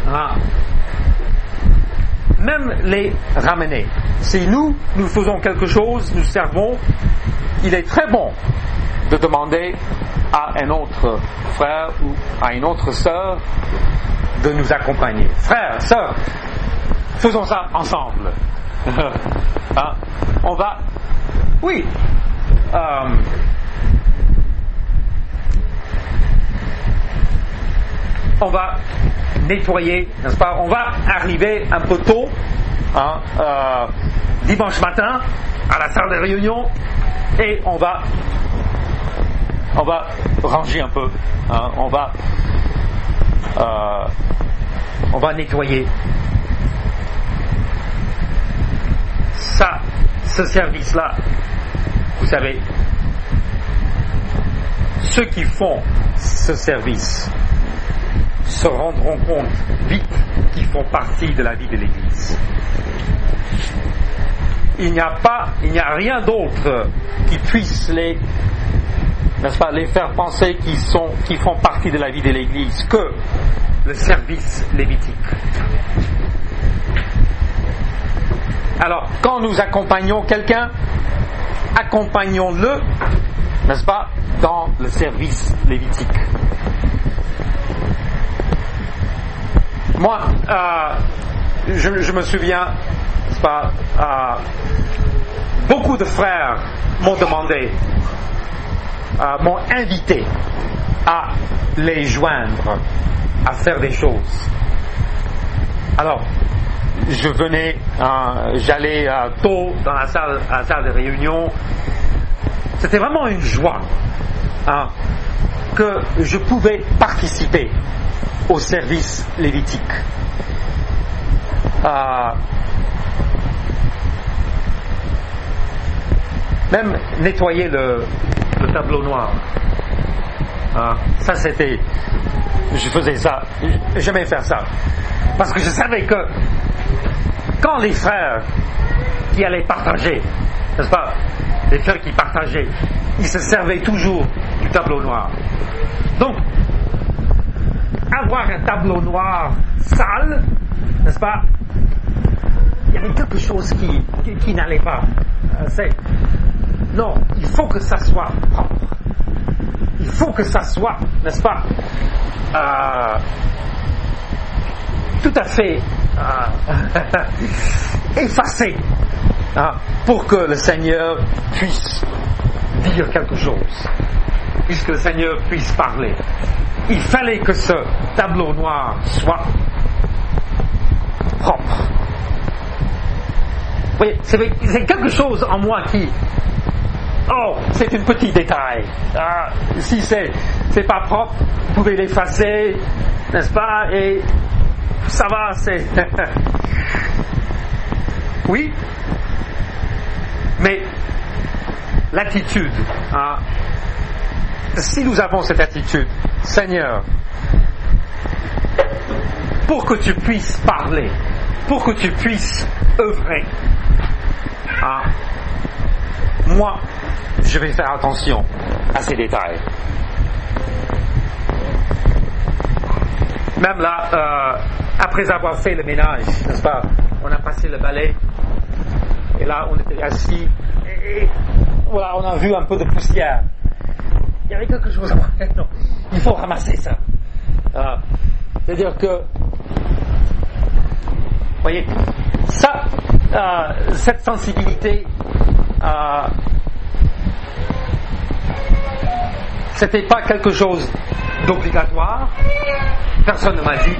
même les ramener. Si nous faisons quelque chose, nous servons, il est très bon de demander à un autre frère ou à une autre sœur de nous accompagner. Frères, sœurs, faisons ça ensemble. On va, oui, on va nettoyer, n'est-ce pas? On va arriver un peu tôt, dimanche matin, à la salle de réunion, et on va ranger un peu, on va nettoyer. Ça, ce service-là, vous savez, ceux qui font ce service se rendront compte vite qu'ils font partie de la vie de l'Église. Il n'y a rien d'autre qui puisse n'est-ce pas, les faire penser qu'ils font partie de la vie de l'Église que le service lévitique. Alors, quand nous accompagnons quelqu'un, accompagnons-le, n'est-ce pas, dans le service lévitique. Moi, je me souviens, n'est-ce pas, beaucoup de frères m'ont demandé, m'ont invité à les joindre, à faire des choses. Alors, je venais, j'allais tôt dans la salle de réunion. C'était vraiment une joie que je pouvais participer au service lévitique. Même nettoyer le tableau noir. Ça c'était, je faisais ça, j'aimais faire ça, parce que je savais que quand les frères qui allaient partager, n'est-ce pas, les frères qui partageaient, ils se servaient toujours du tableau noir. Donc, avoir un tableau noir sale, n'est-ce pas, il y avait quelque chose qui n'allait pas. Non, il faut que ça soit propre. Il faut que ça soit, n'est-ce pas, tout à fait effacé, pour que le Seigneur puisse dire quelque chose, puisque le Seigneur puisse parler. Il fallait que ce tableau noir soit propre. Vous voyez, c'est quelque chose en moi Oh, c'est un petit détail. Ah, si c'est pas propre, vous pouvez l'effacer, n'est-ce pas? Et ça va, c'est... Oui, mais l'attitude, hein, si nous avons cette attitude, Seigneur, pour que tu puisses parler, pour que tu puisses œuvrer, hein, moi, je vais faire attention à ces détails. Même là, après avoir fait le ménage, n'est-ce pas, on a passé le balai, et là, on était assis, et voilà, on a vu un peu de poussière. Il y avait quelque chose à faire. Non, il faut ramasser ça. C'est-à-dire que, vous voyez, ça, cette sensibilité, c'était pas quelque chose d'obligatoire. Personne ne m'a dit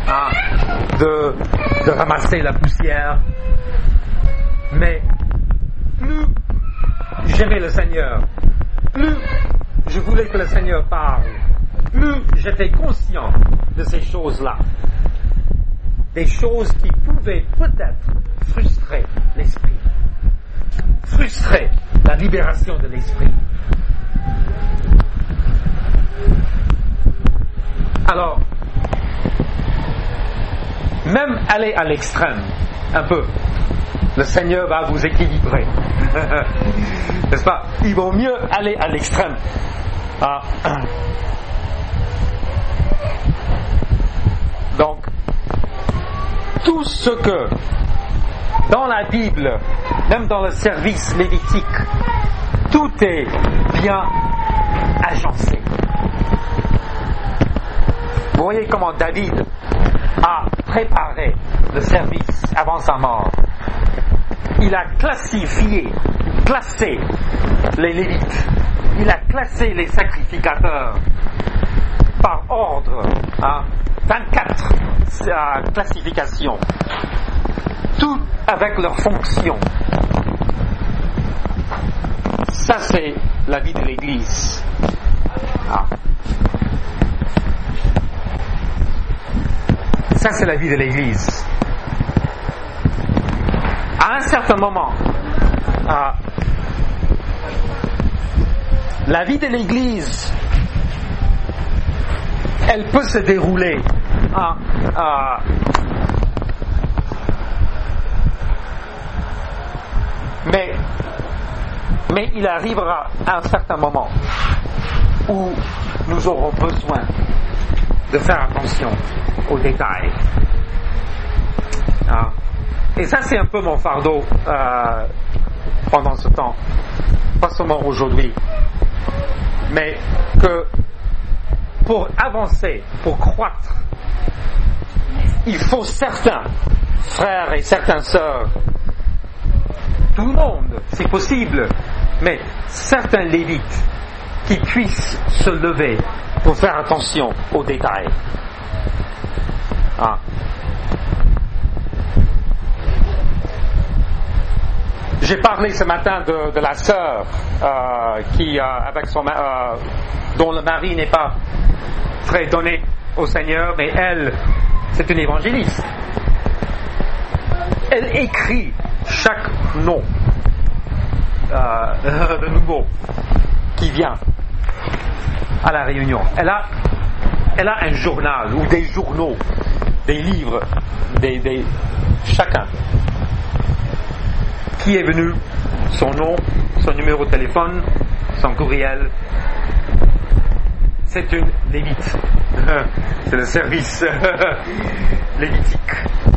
de ramasser la poussière. Mais plus j'aimais le Seigneur, plus je voulais que le Seigneur parle, plus j'étais conscient de ces choses-là. Des choses qui pouvaient peut-être frustrer l'esprit, frustrer la libération de l'esprit. Alors, même aller à l'extrême, un peu, le Seigneur va vous équilibrer. N'est-ce pas? Il vaut mieux aller à l'extrême. Donc, tout ce que, dans la Bible, même dans le service lévitique, tout est bien agencé. Vous voyez comment David a préparé le service avant sa mort. Il a classé les Lévites. Il a classé les sacrificateurs par ordre. 24 classifications. Tout avec leur fonction. Ça, c'est la vie de l'Église. Ça, c'est la vie de l'Église. À un certain moment, la vie de l'Église, elle peut se dérouler mais il arrivera un certain moment où nous aurons besoin de faire attention aux détails. Et ça, c'est un peu mon fardeau pendant ce temps, pas seulement aujourd'hui, mais que pour avancer, pour croître, il faut certains frères et certaines sœurs, tout le monde, c'est possible, mais certains lévites qui puissent se lever pour faire attention aux détails. J'ai parlé ce matin de la sœur qui, avec son, dont le mari n'est pas très donné au Seigneur, mais elle, c'est une évangéliste. Elle écrit chaque nom de nouveau qui vient à la réunion. Elle a un journal ou des journaux, des livres, chacun qui est venu, son nom, son numéro de téléphone, son courriel. C'est une lévite. C'est le service lévitique.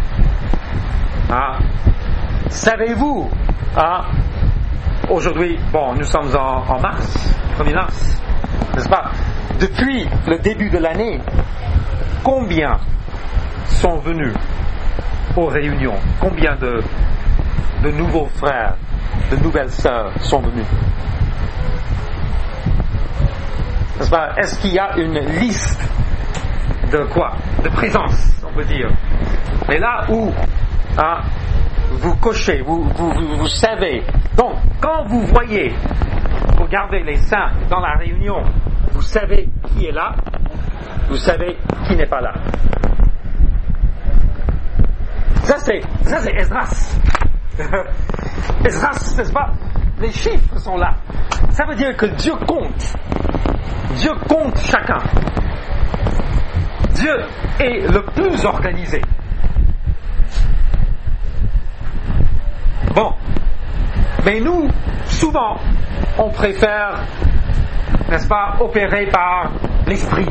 Savez-vous, aujourd'hui, nous sommes en mars, 1er mars, n'est-ce pas? Depuis le début de l'année, combien sont venus aux réunions? Combien de nouveaux frères, de nouvelles sœurs sont venus? N'est-ce pas? Est-ce qu'il y a une liste de quoi? De présence, on peut dire. Mais là où vous cochez, vous savez. Donc, quand vous voyez regardez les saints dans la réunion, vous savez qui est là, vous savez qui n'est pas là. Ça c'est Esdras. Esdras, n'est-ce pas? Les chiffres sont là. Ça veut dire que Dieu compte. Dieu compte chacun. Dieu est le plus organisé. Bon. Mais nous, souvent, on préfère, n'est-ce pas, opérer par l'esprit.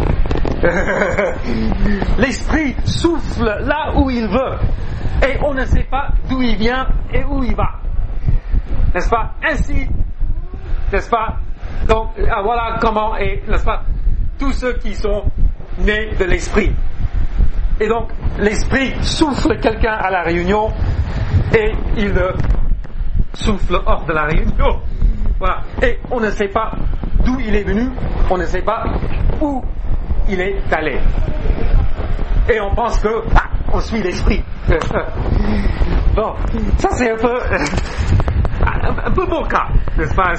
L'esprit souffle là où il veut. Et on ne sait pas d'où il vient et où il va. N'est-ce pas? Ainsi, n'est-ce pas? Donc, voilà comment est, n'est-ce pas, tous ceux qui sont nés de l'esprit. Et donc, l'esprit souffle quelqu'un à la réunion et il le souffle hors de la réunion. Voilà. Et on ne sait pas d'où il est venu, on ne sait pas où il est allé. Et on pense que, on suit l'esprit. Bon, ça c'est un peu mon cas, n'est-ce pas?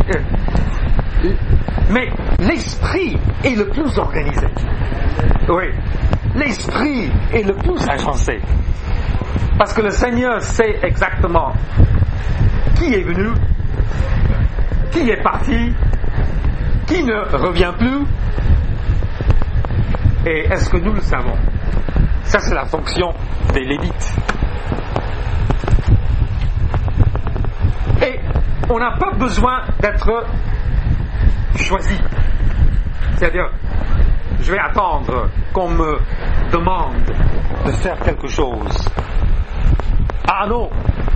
Mais l'esprit est le plus organisé. Oui, l'esprit est le plus agencé. Parce que le Seigneur sait exactement qui est venu, qui est parti, qui ne revient plus, et est-ce que nous le savons? Ça c'est la fonction des Lévites. Et on n'a pas besoin d'être choisi. C'est-à-dire, je vais attendre qu'on me demande de faire quelque chose. Ah non,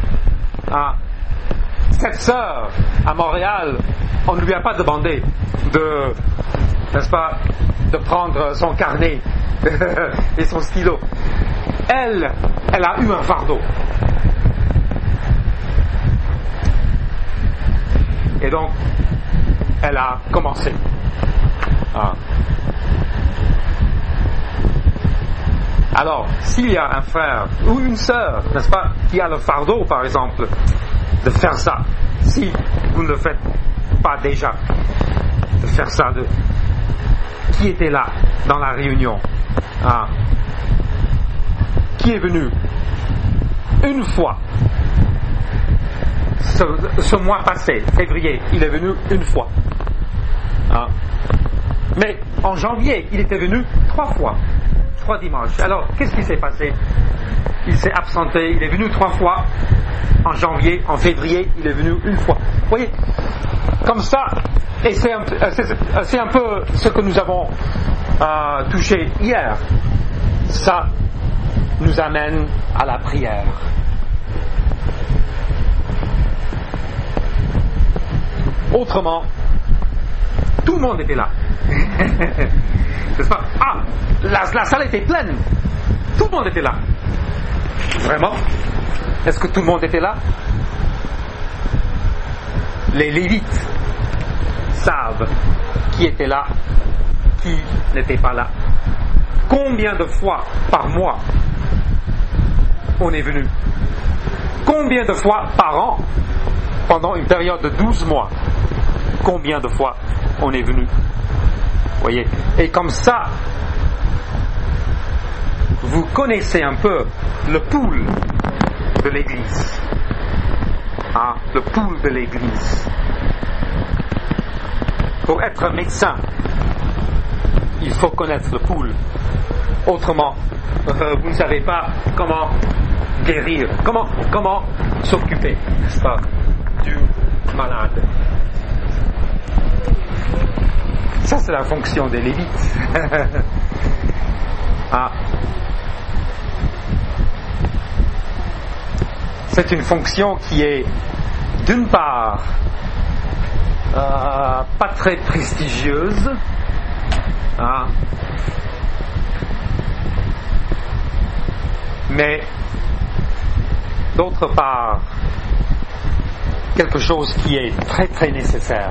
cette sœur à Montréal, on ne lui a pas demandé de, n'est-ce pas, de prendre son carnet et son stylo. Elle a eu un fardeau. Et donc, elle a commencé. Alors, s'il y a un frère ou une sœur, n'est-ce pas, qui a le fardeau, par exemple, de faire ça, si vous ne le faites pas déjà, de faire ça, qui était là dans la réunion, qui est venu une fois, ce mois passé, février, il est venu une fois. Mais en janvier, il était venu 3 fois. 3 dimanches. Alors, qu'est-ce qui s'est passé? Il s'est absenté, il est venu 3 fois. En janvier, en février, il est venu une fois. Vous voyez? Comme ça, et c'est un peu ce que nous avons touché hier. Ça nous amène à la prière. Autrement, tout le monde était là. N'est-ce pas? La salle était pleine. Tout le monde était là. Vraiment? Est-ce que tout le monde était là? Les Lévites savent qui était là, qui n'était pas là. Combien de fois par mois on est venu? Combien de fois par an? Pendant une période de 12 mois. Combien de fois on est venu? Voyez? Et comme ça, vous connaissez un peu le pool de l'Église. Le pool de l'Église. Pour être médecin, il faut connaître le pool. Autrement, vous ne savez pas comment guérir, comment s'occuper, n'est-ce pas, du malade. Ça, c'est la fonction des Lévites. C'est une fonction qui est, d'une part, pas très prestigieuse, mais d'autre part, quelque chose qui est très très nécessaire.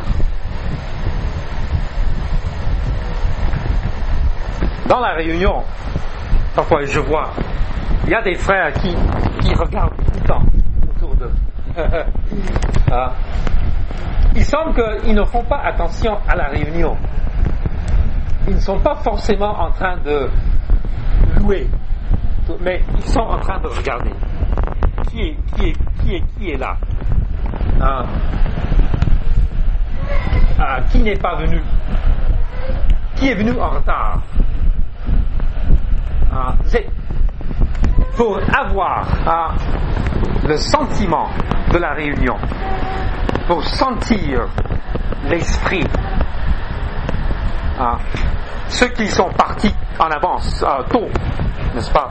Dans la réunion, parfois je vois, il y a des frères qui regardent tout le temps autour d'eux. il semble qu'ils ne font pas attention à la réunion. Ils ne sont pas forcément en train de louer, mais ils sont en train de regarder. Qui est là? Qui n'est pas venu? Qui est venu en retard? Pour avoir le sentiment de la réunion, pour sentir l'esprit, ceux qui sont partis en avance, tôt, n'est-ce pas?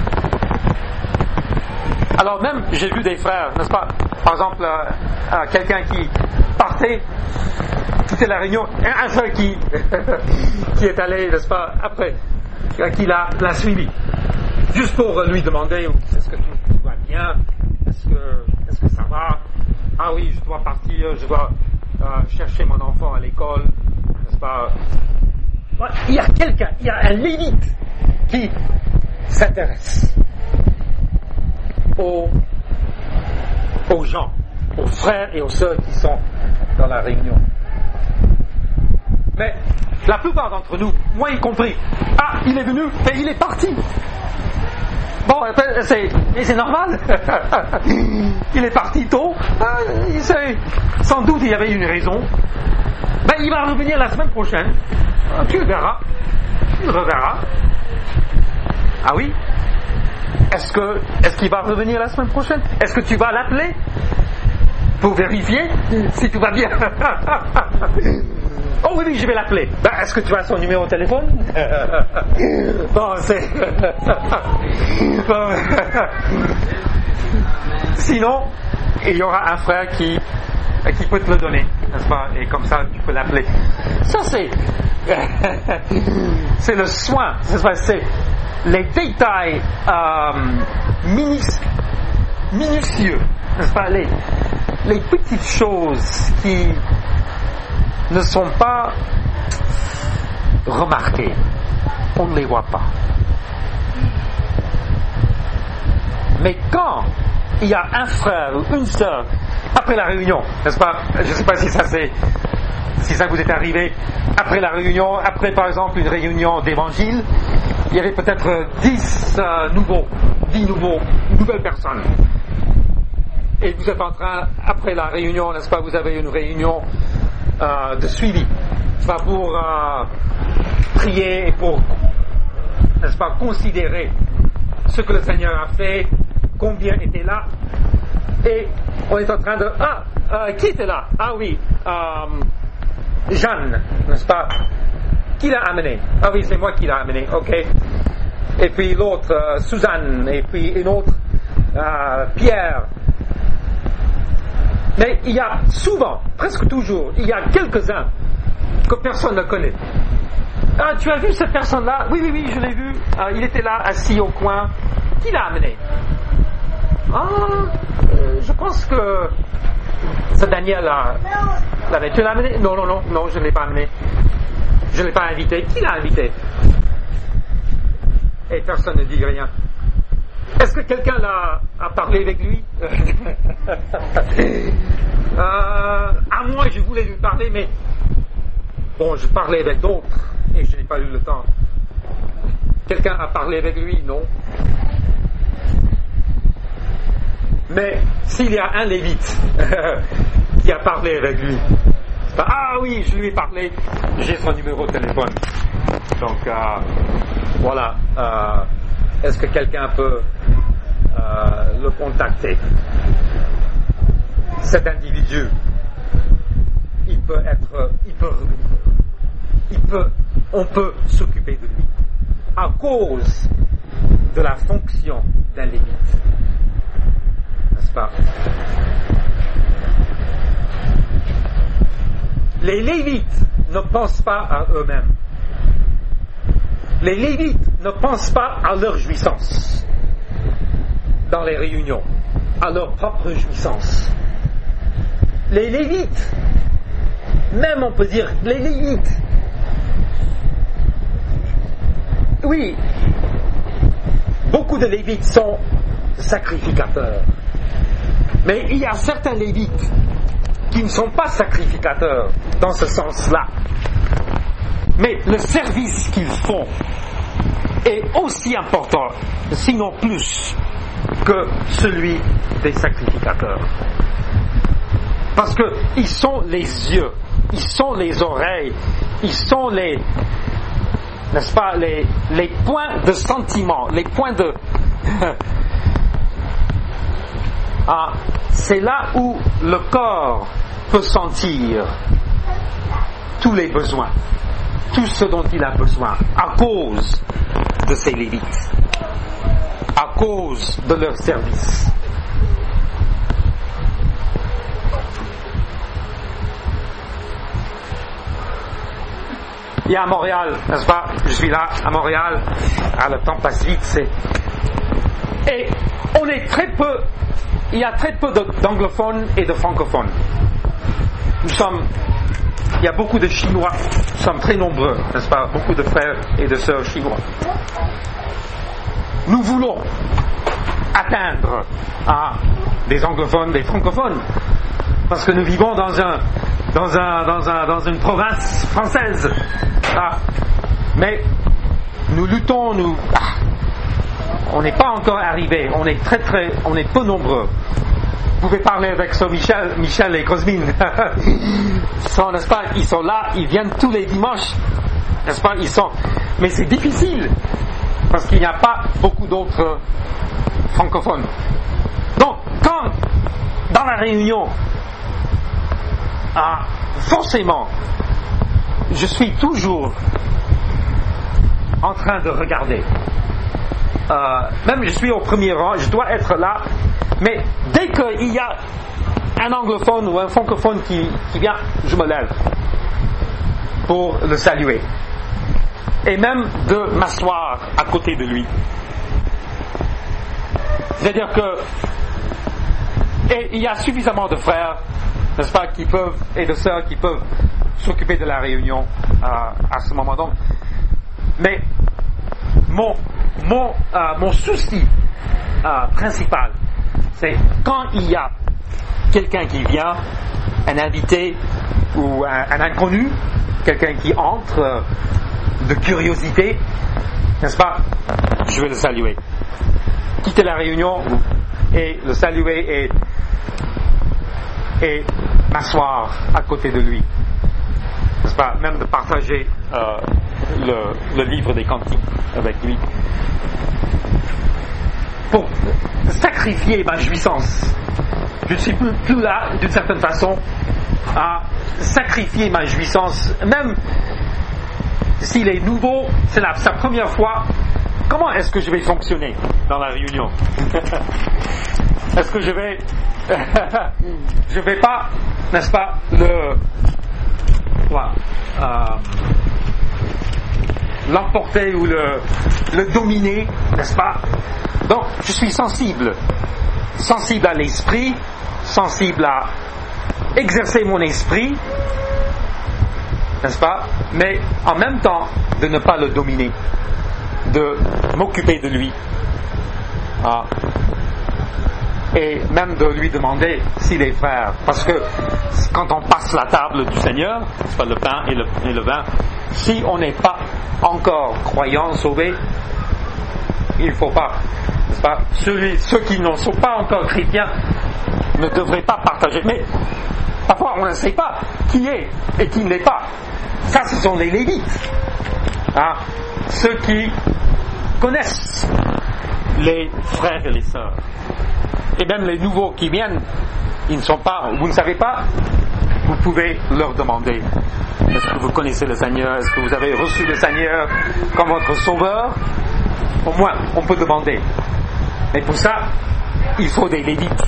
Alors même, j'ai vu des frères, n'est-ce pas? Par exemple, quelqu'un qui partait, quitter la réunion, un frère qui est allé, n'est-ce pas, après, qui l'a suivi, juste pour lui demander, est-ce que tu vas bien? Est-ce que ça va? Ah oui, je dois partir, je dois chercher mon enfant à l'école, n'est-ce pas? Il y a quelqu'un, il y a un lévite qui s'intéresse aux gens, aux frères et aux sœurs qui sont dans la réunion. Mais la plupart d'entre nous, moi y compris, il est venu et il est parti. Bon, c'est normal. Il est parti tôt. Sans doute il y avait une raison. Il va revenir la semaine prochaine. Tu le verras. Tu le reverras. Ah oui? Est-ce qu'il va revenir la semaine prochaine? Est-ce que tu vas l'appeler pour vérifier si tout va bien? Oh oui, je vais l'appeler. Est-ce que tu as son numéro de téléphone? Bon, Sinon, il y aura un frère qui peut te le donner, n'est-ce pas? Et comme ça, tu peux l'appeler. Ça, c'est le soin, n'est-ce pas? C'est les détails minutieux, n'est-ce pas? Les petites choses qui ne sont pas remarquées. On ne les voit pas. Mais quand il y a un frère ou une sœur, après la réunion, n'est-ce pas? Je ne sais pas si ça vous est arrivé, après la réunion, après par exemple une réunion d'évangile, il y avait peut-être 10 nouvelles personnes. Et vous êtes en train, après la réunion, n'est-ce pas, vous avez une réunion de suivi, pour prier et pour, n'est-ce pas, considérer ce que le Seigneur a fait, combien était là, et on est en train de, qui était là? Ah oui, Jeanne, n'est-ce pas? Qui l'a amené? Ah oui, c'est moi qui l'ai amené, ok. Et puis l'autre, Suzanne, et puis une autre, Pierre. Mais il y a souvent, presque toujours, il y a quelques-uns que personne ne connaît. Tu as vu cette personne-là? Oui, je l'ai vu. Il était là, assis au coin. Qui l'a amené? Je pense que c'est Daniel l'avait. Tu l'as amené? Non, je ne l'ai pas amené. Je ne l'ai pas invité. Qui l'a invité? Et personne ne dit rien. Est-ce que quelqu'un a parlé avec lui? À moi, je voulais lui parler, mais bon, je parlais avec d'autres et je n'ai pas eu le temps. Quelqu'un a parlé avec lui? Non. Mais s'il y a un lévite qui a parlé avec lui, oui, je lui ai parlé, j'ai son numéro de téléphone. Donc voilà. Est-ce que quelqu'un peut le contacter? Cet individu, on peut s'occuper de lui à cause de la fonction d'un lévite, n'est-ce pas? Les lévites ne pensent pas à eux-mêmes. Les lévites ne pensent pas à leur jouissance dans les réunions, à leur propre jouissance. Les lévites, même on peut dire les lévites, oui, beaucoup de lévites sont sacrificateurs, mais il y a certains lévites qui ne sont pas sacrificateurs dans ce sens-là. Mais le service qu'ils font est aussi important, sinon plus, que celui des sacrificateurs. Parce qu'ils sont les yeux, ils sont les oreilles, ils sont les, n'est-ce pas, les points de sentiment, les points de... c'est là où le corps peut sentir tous les besoins, tout ce dont il a besoin, à cause de ces Lévites, à cause de leur service. Il y a à Montréal, n'est-ce pas? Je suis là, à Montréal, le temps passe vite, et on est très peu, il y a très peu d'anglophones et de francophones. Il y a beaucoup de Chinois, nous sommes très nombreux, n'est-ce pas? Beaucoup de frères et de sœurs chinois. Nous voulons atteindre des anglophones, des francophones, parce que nous vivons dans une province française. Mais nous luttons, on n'est pas encore arrivé, on est peu nombreux. Vous pouvez parler avec Michel et Cosmine. N'est-ce pas, ils sont là, ils viennent tous les dimanches. N'est-ce pas, mais c'est difficile, parce qu'il n'y a pas beaucoup d'autres francophones. Donc, quand, dans la réunion, forcément, je suis toujours en train de regarder. Même je suis au premier rang, je dois être là, mais dès qu'il y a un anglophone ou un francophone qui vient, je me lève pour le saluer. Et même de m'asseoir à côté de lui. C'est-à-dire que il y a suffisamment de frères, n'est-ce pas, et de sœurs qui peuvent s'occuper de la réunion à ce moment. Donc, mais mon souci principal, c'est quand il y a quelqu'un qui vient, un invité ou un inconnu, quelqu'un qui entre de curiosité, n'est-ce pas, je vais le saluer. Quitter la réunion et le saluer et m'asseoir à côté de lui. N'est-ce pas, même de partager le livre des cantiques avec lui. Pour sacrifier ma jouissance. Je ne suis plus là, d'une certaine façon, à sacrifier ma jouissance. Même s'il est nouveau, c'est sa première fois, comment est-ce que je vais fonctionner dans la réunion? Est-ce que je vais pas, n'est-ce pas, l'emporter ou le dominer, n'est-ce pas? Donc, je suis sensible à l'esprit, sensible à exercer mon esprit, n'est-ce pas? Mais en même temps, de ne pas le dominer, de m'occuper de lui. Et même de lui demander s'il est frère. Parce que quand on passe la table du Seigneur, c'est pas le pain et le vin, si on n'est pas encore croyant, sauvé, il ne faut pas, n'est-ce pas, ceux qui ne sont pas encore chrétiens ne devraient pas partager. Mais parfois on ne sait pas qui est et qui ne l'est pas. Ça, ce sont les Lévites. Ceux qui connaissent les frères et les sœurs. Et même les nouveaux qui viennent, ils ne sont pas, vous ne savez pas, vous pouvez leur demander: est-ce que vous connaissez le Seigneur? Est-ce que vous avez reçu le Seigneur comme votre sauveur? Au moins, on peut demander. Mais pour ça, il faut des Lévites.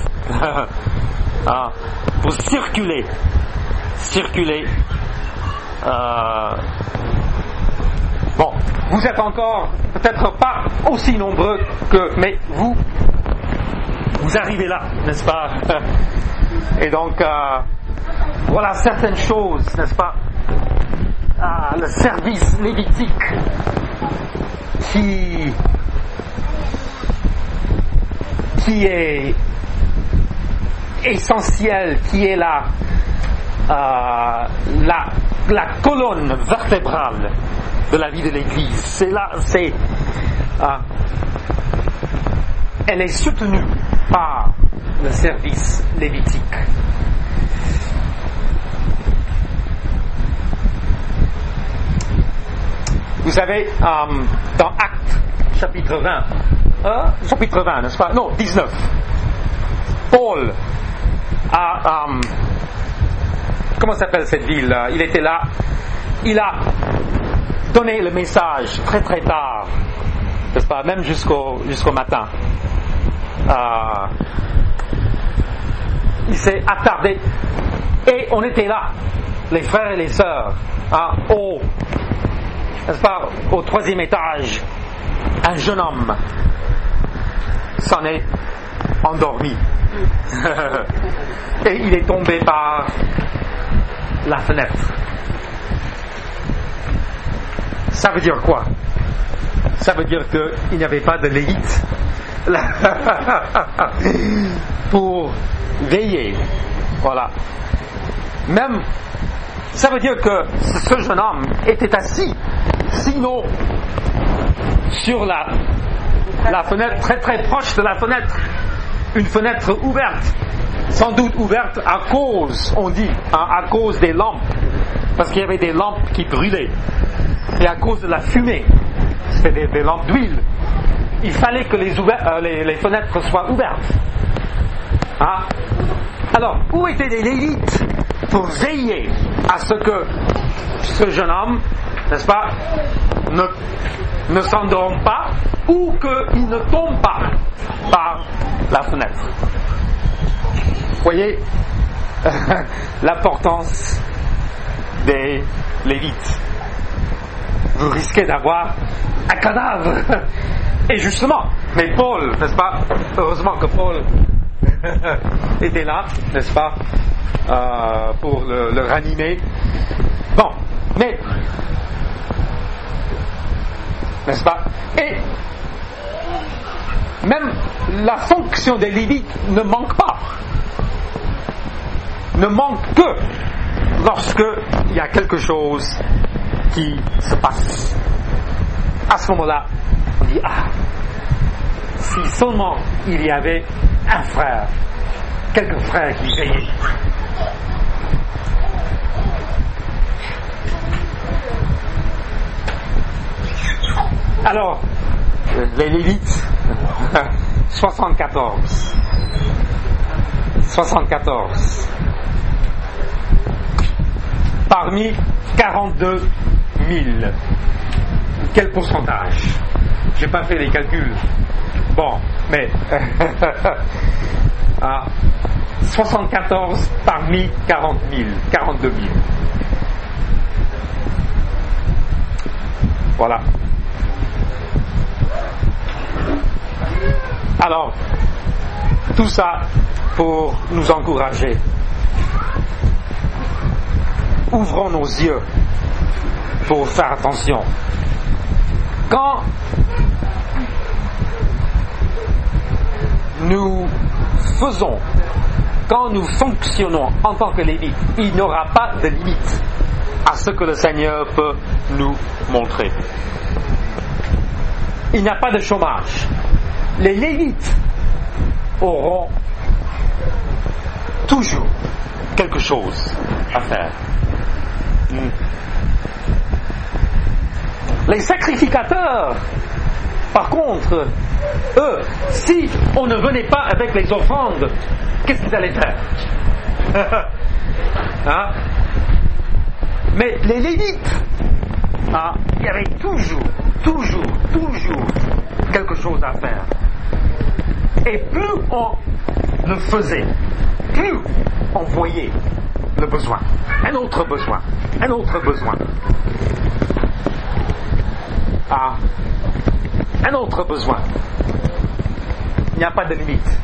Pour circuler. Bon, vous êtes encore peut-être pas aussi nombreux mais vous arrivez là, n'est-ce pas? Et donc, voilà certaines choses, n'est-ce pas? Le service lévitique qui est essentiel, qui est là, la colonne vertébrale de la vie de l'Église. Elle est soutenue par le service lévitique. Vous savez, dans Actes, chapitre 20, n'est-ce pas? Non, 19. Paul a... comment s'appelle cette ville? Il était là. Il a donné le message très très tard, n'est-ce pas? Même jusqu'au matin. Il s'est attardé. Et on était là, les frères et les sœurs, n'est-ce pas, au 3e étage. Un jeune homme s'en est endormi. Et il est tombé par la fenêtre. Ça veut dire quoi? Ça veut dire qu'il n'y avait pas de lévite pour veiller. Voilà. Même, ça veut dire que ce jeune homme était assis, sinon sur la fenêtre, très très proche de la fenêtre, une fenêtre ouverte, sans doute ouverte à cause, on dit, à cause des lampes, parce qu'il y avait des lampes qui brûlaient, et à cause de la fumée, c'était des lampes d'huile, il fallait que les fenêtres soient ouvertes. Alors, où étaient les Lévites pour veiller à ce que ce jeune homme, n'est-ce pas, ne s'endorme pas ou qu'il ne tombe pas par la fenêtre? Vous voyez l'importance des Lévites. Vous risquez d'avoir un cadavre. Et justement, mais Paul, n'est-ce pas, heureusement que Paul était là, n'est-ce pas, pour le ranimer. Bon, mais, n'est-ce pas, et même la fonction des Lévites ne manque pas. Ne manque que lorsque il y a quelque chose qui se passe. À ce moment-là, on dit, si seulement il y avait un frère, quelques frères qui veillaient. Alors, les Lévites, 74. Parmi 42 000. Quel pourcentage? J'ai pas fait les calculs. Bon, mais 74 parmi 40 000, 42 000. Voilà. Alors, tout ça pour nous encourager. Ouvrons nos yeux pour faire attention. Quand nous fonctionnons en tant que Lévites, il n'y aura pas de limite à ce que le Seigneur peut nous montrer. Il n'y a pas de chômage. Les Lévites auront toujours quelque chose à faire. Les sacrificateurs, par contre, eux, si on ne venait pas avec les offrandes, qu'est-ce qu'ils allaient faire? Mais les Lévites, il y avait toujours quelque chose à faire. Et plus on le faisait, plus on voyait le besoin, un autre besoin. Un autre besoin. Il n'y a pas de limite.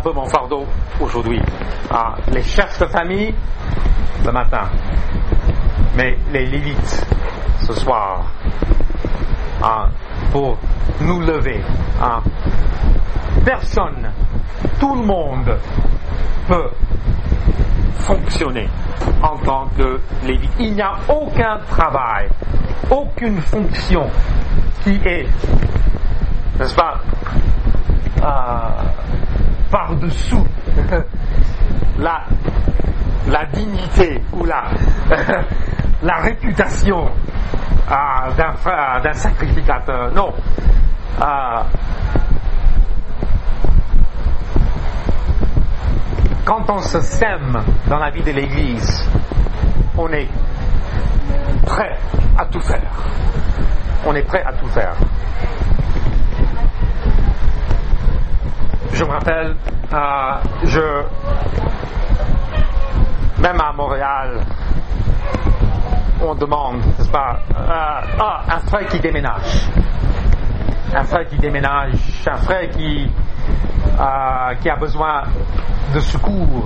peu mon fardeau aujourd'hui. Les chefs de famille, le matin. Mais les Lévites, ce soir, pour nous lever. Personne, tout le monde peut fonctionner en tant que Lévite. Il n'y a aucun travail, aucune fonction qui est, n'est-ce pas, par-dessous la dignité ou la réputation d'un sacrificateur. Non. Quand on se sème dans la vie de l'Église, on est prêt à tout faire. On est prêt à tout faire. Je me rappelle, même à Montréal, on demande, n'est-ce pas, un frère qui déménage. Un frère qui déménage, un frère qui a besoin de secours.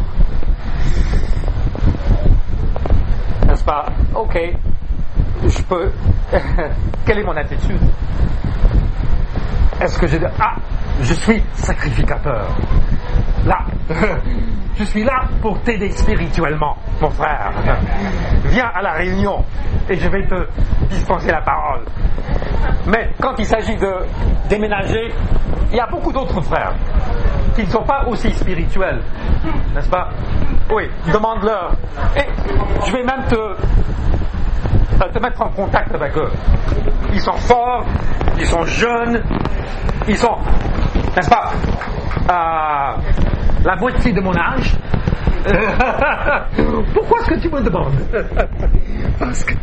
N'est-ce pas? Ok, je peux. Quelle est mon attitude? Est-ce que je dis, je suis sacrificateur. Là, je suis là pour t'aider spirituellement, mon frère. Viens à la réunion et je vais te dispenser la parole. Mais quand il s'agit de déménager, il y a beaucoup d'autres frères qui ne sont pas aussi spirituels, n'est-ce pas? Oui, demande-leur. Et je vais même te mettre en contact avec eux. Ils sont forts, ils sont jeunes, ils sont, n'est-ce pas, la moitié de mon âge. Pourquoi est-ce que tu me demandes? Parce que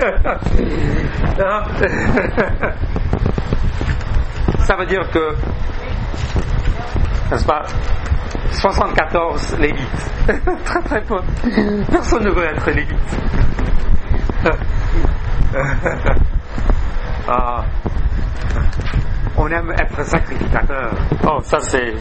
ça veut dire que, n'est-ce pas, 74 Lévites. Très très peu. Personne ne veut être Lévite. On aime être sacrificateur. Oh, ça c'est...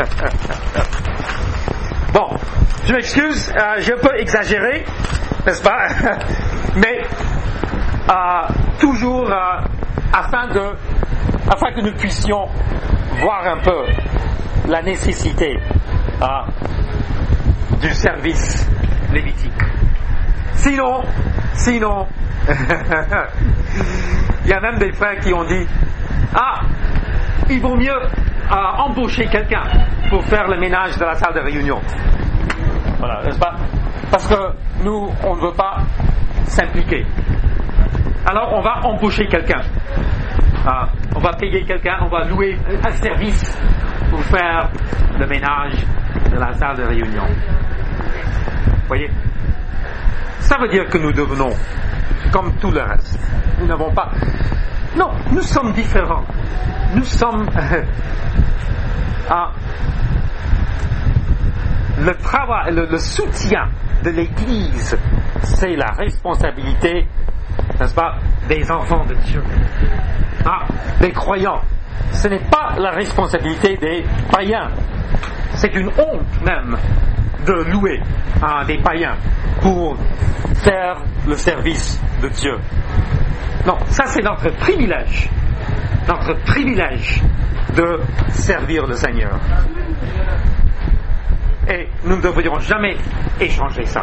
Bon, je m'excuse, j'ai un peu exagéré, n'est-ce pas? Mais toujours afin que nous puissions voir un peu la nécessité du service lévitique. Sinon, il y a même des frères qui ont dit, il vaut mieux embaucher quelqu'un pour faire le ménage de la salle de réunion. Voilà, n'est-ce pas? Parce que nous, on ne veut pas s'impliquer. Alors, on va embaucher quelqu'un. On va payer quelqu'un, on va louer un service pour faire le ménage de la salle de réunion. Vous voyez? Ça veut dire que nous devenons comme tout le reste. Nous n'avons pas... Non, nous sommes différents. Nous sommes... le travail, le soutien de l'Église, c'est la responsabilité, n'est-ce pas, des enfants de Dieu. Des croyants. Ce n'est pas la responsabilité des païens. C'est une honte même de louer des païens pour faire le service de Dieu. Non, ça c'est notre privilège. Notre privilège de servir le Seigneur. Et nous ne devrions jamais échanger ça.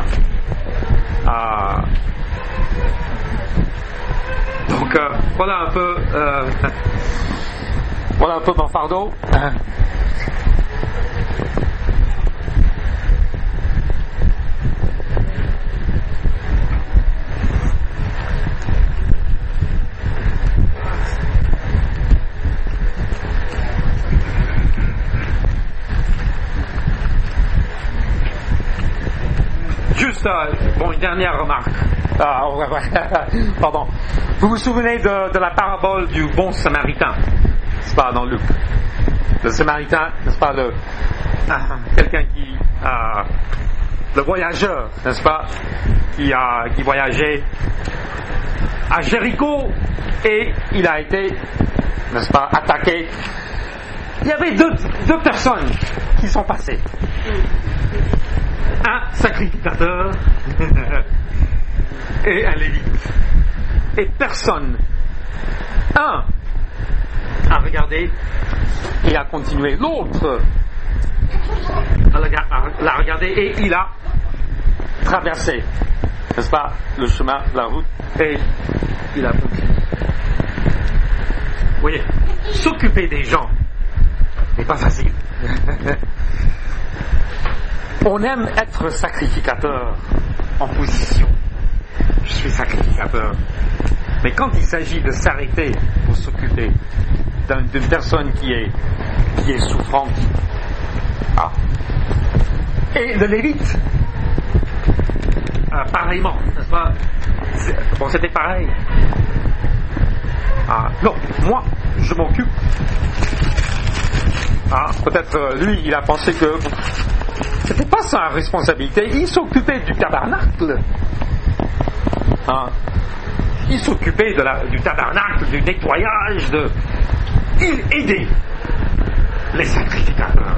Donc voilà un peu mon fardeau. Juste une dernière remarque. Pardon. Vous vous souvenez de la parabole du bon samaritain, n'est-ce pas, dans Luc? Le samaritain, n'est-ce pas, quelqu'un qui le voyageur, n'est-ce pas, qui voyageait à Jéricho et il a été, n'est-ce pas, attaqué. Il y avait deux personnes qui sont passés. Un sacrificateur et un lévite. Et personne, un a regardé et a continué. L'autre l'a regardé et il a traversé, n'est-ce pas, le chemin, la route, et il a continué. Vous voyez, s'occuper des gens n'est pas facile. On aime être sacrificateur en position. Je suis sacrificateur. Mais quand il s'agit de s'arrêter pour s'occuper d'une personne qui est souffrante, et le lévite, pareillement, n'est-ce pas? Bon, c'était pareil. Non, moi, je m'occupe. Peut-être lui, il a pensé que c'était pas sa responsabilité. Il s'occupait du tabernacle. Il s'occupait du tabernacle, du nettoyage, il aidait les sacrificateurs.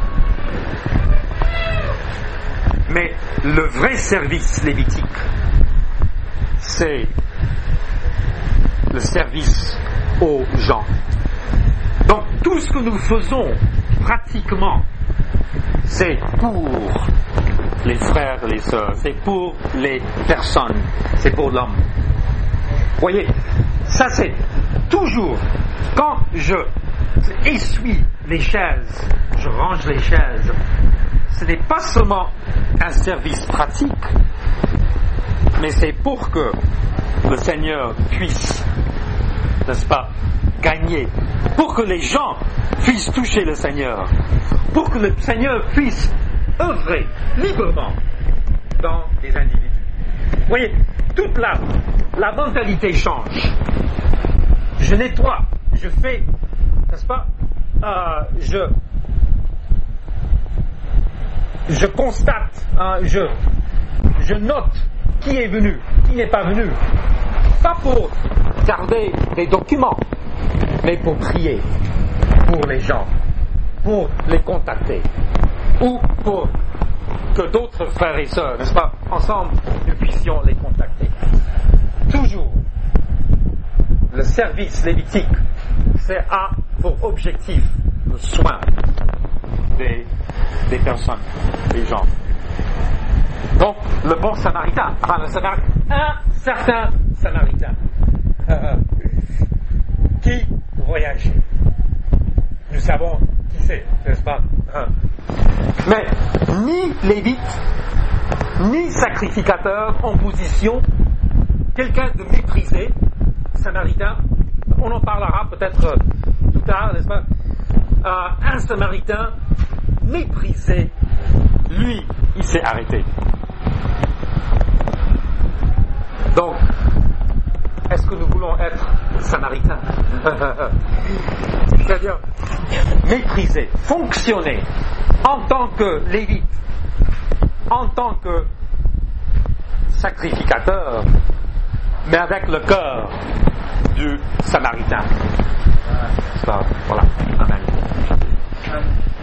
Mais le vrai service lévitique, c'est le service aux gens. Donc tout ce que nous faisons pratiquement, c'est pour les frères et les sœurs, c'est pour les personnes, c'est pour l'homme. Vous voyez, ça c'est toujours, quand je essuie les chaises, je range les chaises, ce n'est pas seulement un service pratique, mais c'est pour que le Seigneur puisse, n'est-ce pas, gagner, pour que les gens puissent toucher le Seigneur, pour que le Seigneur puisse œuvrer librement dans les individus. Vous voyez, toute la mentalité change. Je nettoie, je fais, n'est-ce pas, je constate, je note qui est venu, qui n'est pas venu, pas pour garder des documents, mais pour prier pour les gens, pour les contacter, ou pour que d'autres frères et sœurs, n'est-ce pas, ensemble, nous puissions les contacter. Toujours, le service lévitique, c'est pour objectif le soin des personnes, des gens. Donc, le bon samaritain, un certain samaritain, qui voyageait. Nous savons qui c'est, n'est-ce pas? Mais ni lévite, ni sacrificateur en position, quelqu'un de méprisé, samaritain, on en parlera peut-être plus tard, n'est-ce pas? Un samaritain méprisé, lui, il s'est arrêté. Donc, est-ce que nous voulons être samaritains? C'est-à-dire mépriser, fonctionner en tant que lévite, en tant que sacrificateur, mais avec le cœur du samaritain. Voilà. Amen.